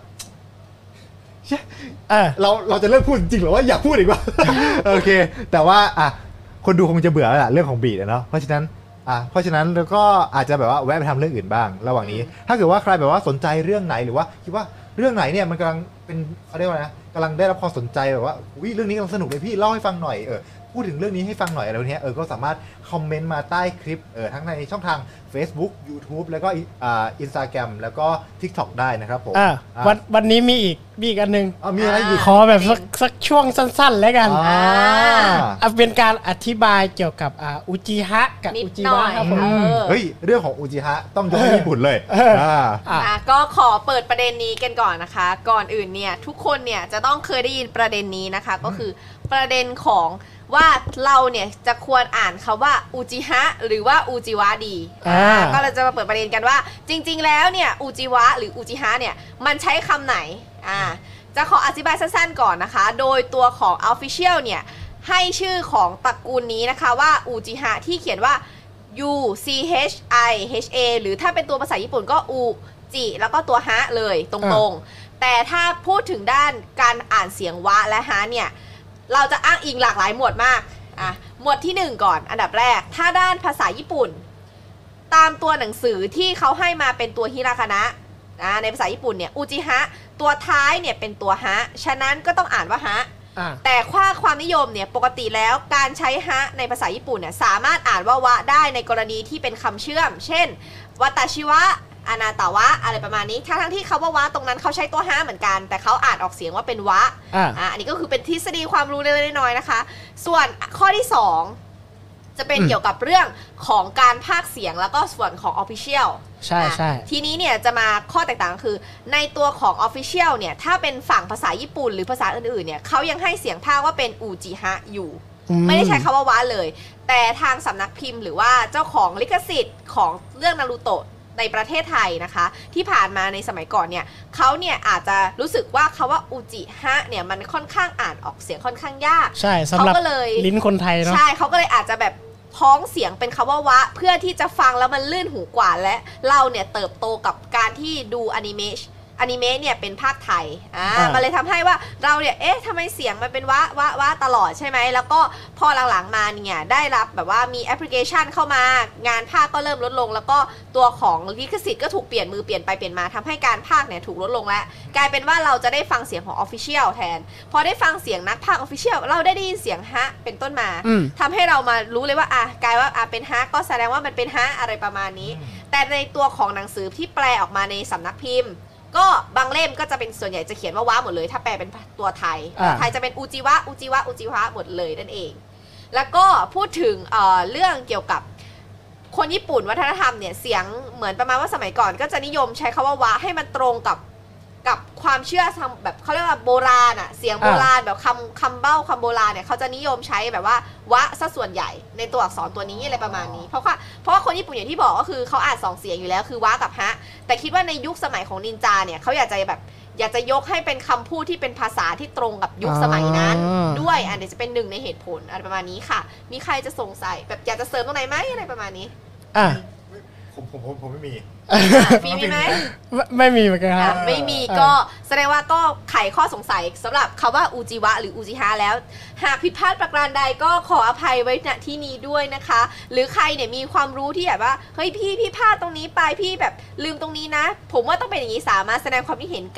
เออเราเราจะเลิกพูดจริงๆหรือว่าอยากพูดอีกว่า โอเค แต่ว่าอ่ะคนดูคงจะเบื่อแล้วล่ะเรื่องของบีดอะเนาะเพราะฉะนั้นอ่ะเพราะฉะนั้นแล้วก็อาจจะแบบว่าแวะไปทำเรื่องอื่นบ้าง ระหว่างนี้ ถ้าเกิดว่าใครแบบว่าสนใจเรื่องไหนหรือว่าคิดว่าเรื่องไหนเนี่ยมันกำลังเป็นเขาเรียกว่านะกำลังได้รับความสนใจแบบว่าวิเรื่องนี้กำลังสนุกเลยพี่เล่าให้ฟังหน่อยเออพูดถึงเรื่องนี้ให้ฟังหน่อยอะไรแบบเนี้ยเออก็สามารถคอมเมนต์มาใต้คลิปเออทั้งในช่องทาง Facebook YouTube แล้วก็อ่า Instagram แล้วก็ TikTok ได้นะครับผมอ่ะอ่ะวันวันนี้มีอีกมีอีกอันหนึ่งเอามีอะไรอีกขอแบบสักสักช่วงสั้นๆแล้วกันอ่าอ่ะเป็นการอธิบายเกี่ยวกับอ่าอุจิฮะกับนิดอุจิหน่วะอยครับผมเออเฮ้ย เรื่องของอูจิฮะต้องยกให้ญี่ปุ่นเลยเอออ่าอ่ะอ่ะก็ขอเปิดประเด็นนี้กันก่อนนะคะ ก่อนอื่นเนี่ยทุกคนเนี่ยจะต้องเคยได้ยินประเด็นนี้นะคะ ก็คือประเด็นของว่าเราเนี่ยจะควรอ่านคำว่าอูจิฮะหรือว่าอูจิวะดีอ่าอ่าก็เราจะมาเปิดประเด็นกันว่า จริง ๆ แล้วเนี่ยอูจิวะหรืออูจิฮะเนี่ยมันใช้คำไหนอ่าจะขออธิบายสั้นๆก่อนนะคะ โดยตัวของ Official เนี่ยให้ชื่อของตระกูลนี้นะคะว่าอูจิฮะที่เขียนว่า U C H I H A หรือถ้าเป็นตัวภาษาญี่ปุ่นก็อูจิแล้วก็ตัวฮะเลยตรงๆ แต่ถ้าพูดถึงด้านการอ่านเสียงวะและฮะเนี่ยเราจะอ้างอิงหลากหลายหมวดมากอ่ะหมวดที่หนึ่งก่อนอันดับแรกถ้าด้านภาษาญี่ปุ่น ตามตัวหนังสือที่เขาให้มาเป็นตัวฮิราคานะนะในภาษาญี่ปุ่นเนี่ยอูจิฮะตัวท้ายเนี่ยเป็นตัวฮะฉะนั้นก็ต้องอ่านว่าฮะอ่ะแต่ค่าความนิยมเนี่ยปกติแล้วการใช้ฮะในภาษาญี่ปุ่นเนี่ยสามารถอ่านว่าวะได้ในกรณีที่เป็นคำเชื่อม เช่นวัตชิวะอนาตาวะอะไรประมาณนี้ทั้งทั้งที่เขาว่าวะตรงนั้นเขาใช้ตัวฮะเหมือนกัน แต่เขาอ่านออกเสียงว่าเป็นวะอ่ะอ่ะอันนี้ก็คือเป็นทฤษฎีความรู้เล็กๆน้อยๆนะคะ ส่วนข้อที่สองจะเป็นอืมเกี่ยวกับเรื่องของการพากย์เสียงแล้วก็ส่วนของ Official ใช่ใช่อ่ะทีนี้เนี่ยจะมาข้อแตกต่างก็คือ ในตัวของ Official เนี่ยถ้าเป็นฝั่งภาษาญี่ปุ่นหรือภาษาอื่นๆเนี่ยเขายังให้เสียงพากย์ว่าเป็นอูจิฮะอยู่อืไม่ได้ใช้คำว่าวะเลย แต่ทางสำนักพิมพ์หรือว่าเจ้าของลิขสิทธิ์ของเรื่องนารูโตะในประเทศไทยนะคะ ที่ผ่านมาในสมัยก่อนเนี่ยเขาเนี่ยอาจจะรู้สึกว่าคำว่าอูจิฮะเนี่ยมันค่อนข้างอ่านออกเสียงค่อนข้างยากใช่สำหรับเขาก็เลยลิ้นคนไทยเนาะใช่เขาก็เลยอาจจะแบบพ้องเสียงเป็นคำว่าวะ เพื่อที่จะฟังแล้วมันลื่นหูกว่าและเราเนี่ยเติบโตกับการที่ดูอนิเมะอนิเมะเนี่ยเป็นภาคไทยอ่าอ่ามัมันเลยทำให้ว่าเราเนี่ยเอ๊ะทำไมเสียงมันเป็นวะวะวะตลอดใช่ไหมแล้วก็พอหลังๆมาเนี่ยได้รับแบบว่ามีแอปพลิเคชันเข้ามางานภาคก็เริ่มลดลง แล้วก็ตัวของลิขสิทธิ์ก็ถูกเปลี่ยนมือเปลี่ยนไปเปลี่ยนมาทำให้การภาคเนี่ยถูกลดลงแล้วกลายเป็นว่าเราจะได้ฟังเสียงของ Official แทน พอได้ฟังเสียงนักภาค Official เราได้ได้ยินเสียงฮะเป็นต้นมาอืมทำให้เรามารู้เลยว่าอ่ะกลายว่าอ่ะเป็นฮะก็แสดงว่ามันเป็นฮะอะไรประมาณนี้ แต่ในตัวของหนังสือที่แปลออกมาในสำนักพิมพ์ ก็บางเล่มก็จะเป็นส่วนใหญ่จะเขียนว่าวะหมดเลย ถ้าแปลเป็นตัวไทยอ่าไทยจะเป็นอูจิวะอูจิวะอูจิวะหมดเลยนั่นเอง แล้วก็พูดถึงเอ่อเรื่องเกี่ยวกับคนญี่ปุ่นวัฒนธรรมเนี่ยเสียงเหมือนประมาณว่าสมัยก่อน ก็จะนิยมใช้คำว่าวะให้มันตรงกับกับความเชื่อทางแบบเขาเรียกว่าโบราณอะเสียงโบราณแบบคำคำเบ้าคำโบราณเนี่ยเขาจะนิยมใช้แบบว่าวะซะส่วนใหญ่ในตัวอักษรตัวนี้อะไรประมาณนี้ เพราะว่าเพราะว่าคนญี่ปุ่นอย่างที่บอกก็คือเขาอ่านสองเสียงอยู่แล้วคือวะกับฮะ แต่คิดว่าในยุคสมัยของนินจาเนี่ยเขาอยากจะแบบอยากจะยกให้เป็นคำพูดที่เป็นภาษาที่ตรงกับยุคสมัยนั้นอ่าด้วยอันนี้จะเป็นหนึ่งในเหตุผลอะไรประมาณนี้ค่ะ มีใครจะสงสัยแบบอยากจะเสริมตรงไหนไหมอะไรประมาณนี้อ่ะผมผมผมผมไม่มีมีมีไหมไม่ไม่มีเหมือนกันคอ่ะรับไม่มีเออก็แสดงว่าก็ไขข้อสงสัยสำหรับคำว่าอูจิวะหรืออูจิฮะแล้ว หากผิดพลาดประการใดก็ขออภัยไว้ณที่นี้ด้วยนะคะ หรือใครเนี่ยมีความรู้ที่แบบว่าเฮ้ยพี่พี่พลาดตรงนี้ไปพี่แบบลืมตรงนี้นะ ผมว่าต้องเป็นอย่างนี้สามารถแสดงความคิดเห็นกับ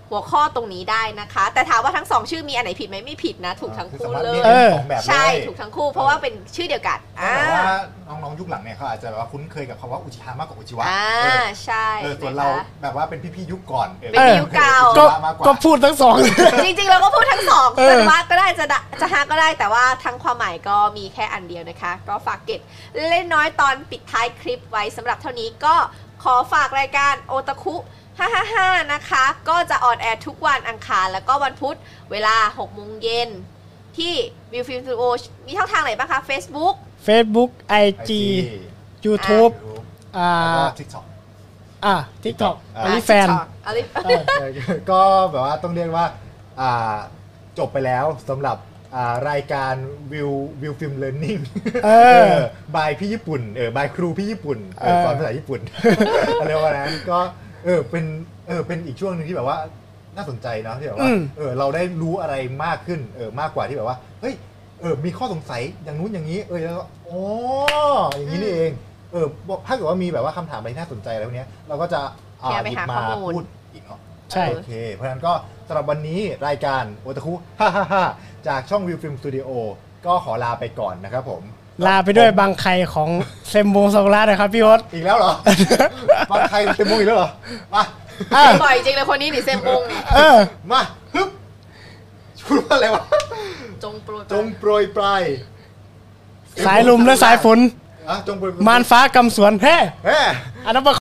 หัวข้อตรงนี้ได้นะคะ แต่ถามว่าทั้งสองชื่อมีอันไหนผิดไหมไม่ผิดนะ ถูกทั้งคู่เลยเออของแบบเลยใช่ถูกทั้งคู่เพราะว่าเป็นชื่อเดียวกันแต่ว่าน้องๆยุคหลังเนี่ยเขาอาจจะแบบว่าคุ้นเคยกับคำว่าอุจิฮะมากกว่าอุจิวะอ่าเออใช่เออส่วนเราแบบว่าเป็นพี่ๆยุคก่อนออเป็นพี่ยุคเก่าอุจิก็วะมากกว่าก็พูดทั้งสองจริงๆเราก็พูดทั้งสองเออจะว่าก็ได้จะดะจะฮาก็ได้แต่ว่าทั้งความหมายก็มีแค่อันเดียวนะคะ ก็ฝากเก็บเล่นน้อยตอนปิดท้ายคลิปไว้สำหรับเท่านี้ก็ขอฝากรายการโอตาคุห้าห้าห้านะคะก็จะออนแอร์ทุกวันอังคารแล้วก็วันพุธเวลาหกโมงเย็นที่วิวฟิล์มสตูดิโอมีช่องทางไหนบ้างคะ Facebook Facebook ไอ จีไอ YouTube จีอ่าแล้วก็ TikTok อ่า TikTok อ่าอลิแฟนอลิเออเออก็แบบว่าต้องเรียกว่าอ่าจบไปแล้วสำหรับอ่ารายการวิววิวฟิล์มเลิร์นนิ่งเออบายพี่ญี่ปุ่นเออบายครูพี่ญี่ปุ่นเออเออสอนภาษาญี่ปุ่น อะไรประมาณนั้นก็เออเป็นเออเป็นอีกช่วงหนึ่งที่แบบว่าน่าสนใจเนาะที่แบบว่าเออเราได้รู้อะไรมากขึ้นเออมากกว่าที่แบบว่าเฮ้ยเออมีข้อสงสัยอย่างนู้นอย่างนี้เออแล้วก็อ๋ออย่างนี้นี่เองเออถ้าเกิดว่ามีแบบว่าคำถามอะไรน่าสนใจอะไรพวกเนี้ยเราก็จะอ่าแชร์ไปหยิบหามาข้อมูลพูดอีกเนาะใช่โอเค เพราะฉะนั้นก็สำหรับวันนี้รายการโอตาคุฮ่าฮ่าฮ่าจากช่องวิวฟิล์มสตูดิโอก็ขอลาไปก่อนนะครับผมลาไปด้วยบางใครของเซมบงซากุระนะครับพี่โอ๊ตอีกแล้วเหรอ บางใครเต็มวงอีกแล้วเหรอ มาอ่ะบ่อยจริงเลยคนนี้นี่เซมบงนี่เออมาฮึบพูดว่าอะไรวะจงโปรดจงโปรยปลายสายลมและสายฝนอ่ะจงโปรยปลายมารฟ้ากำสวนแฮ่เฮ้อันนั้น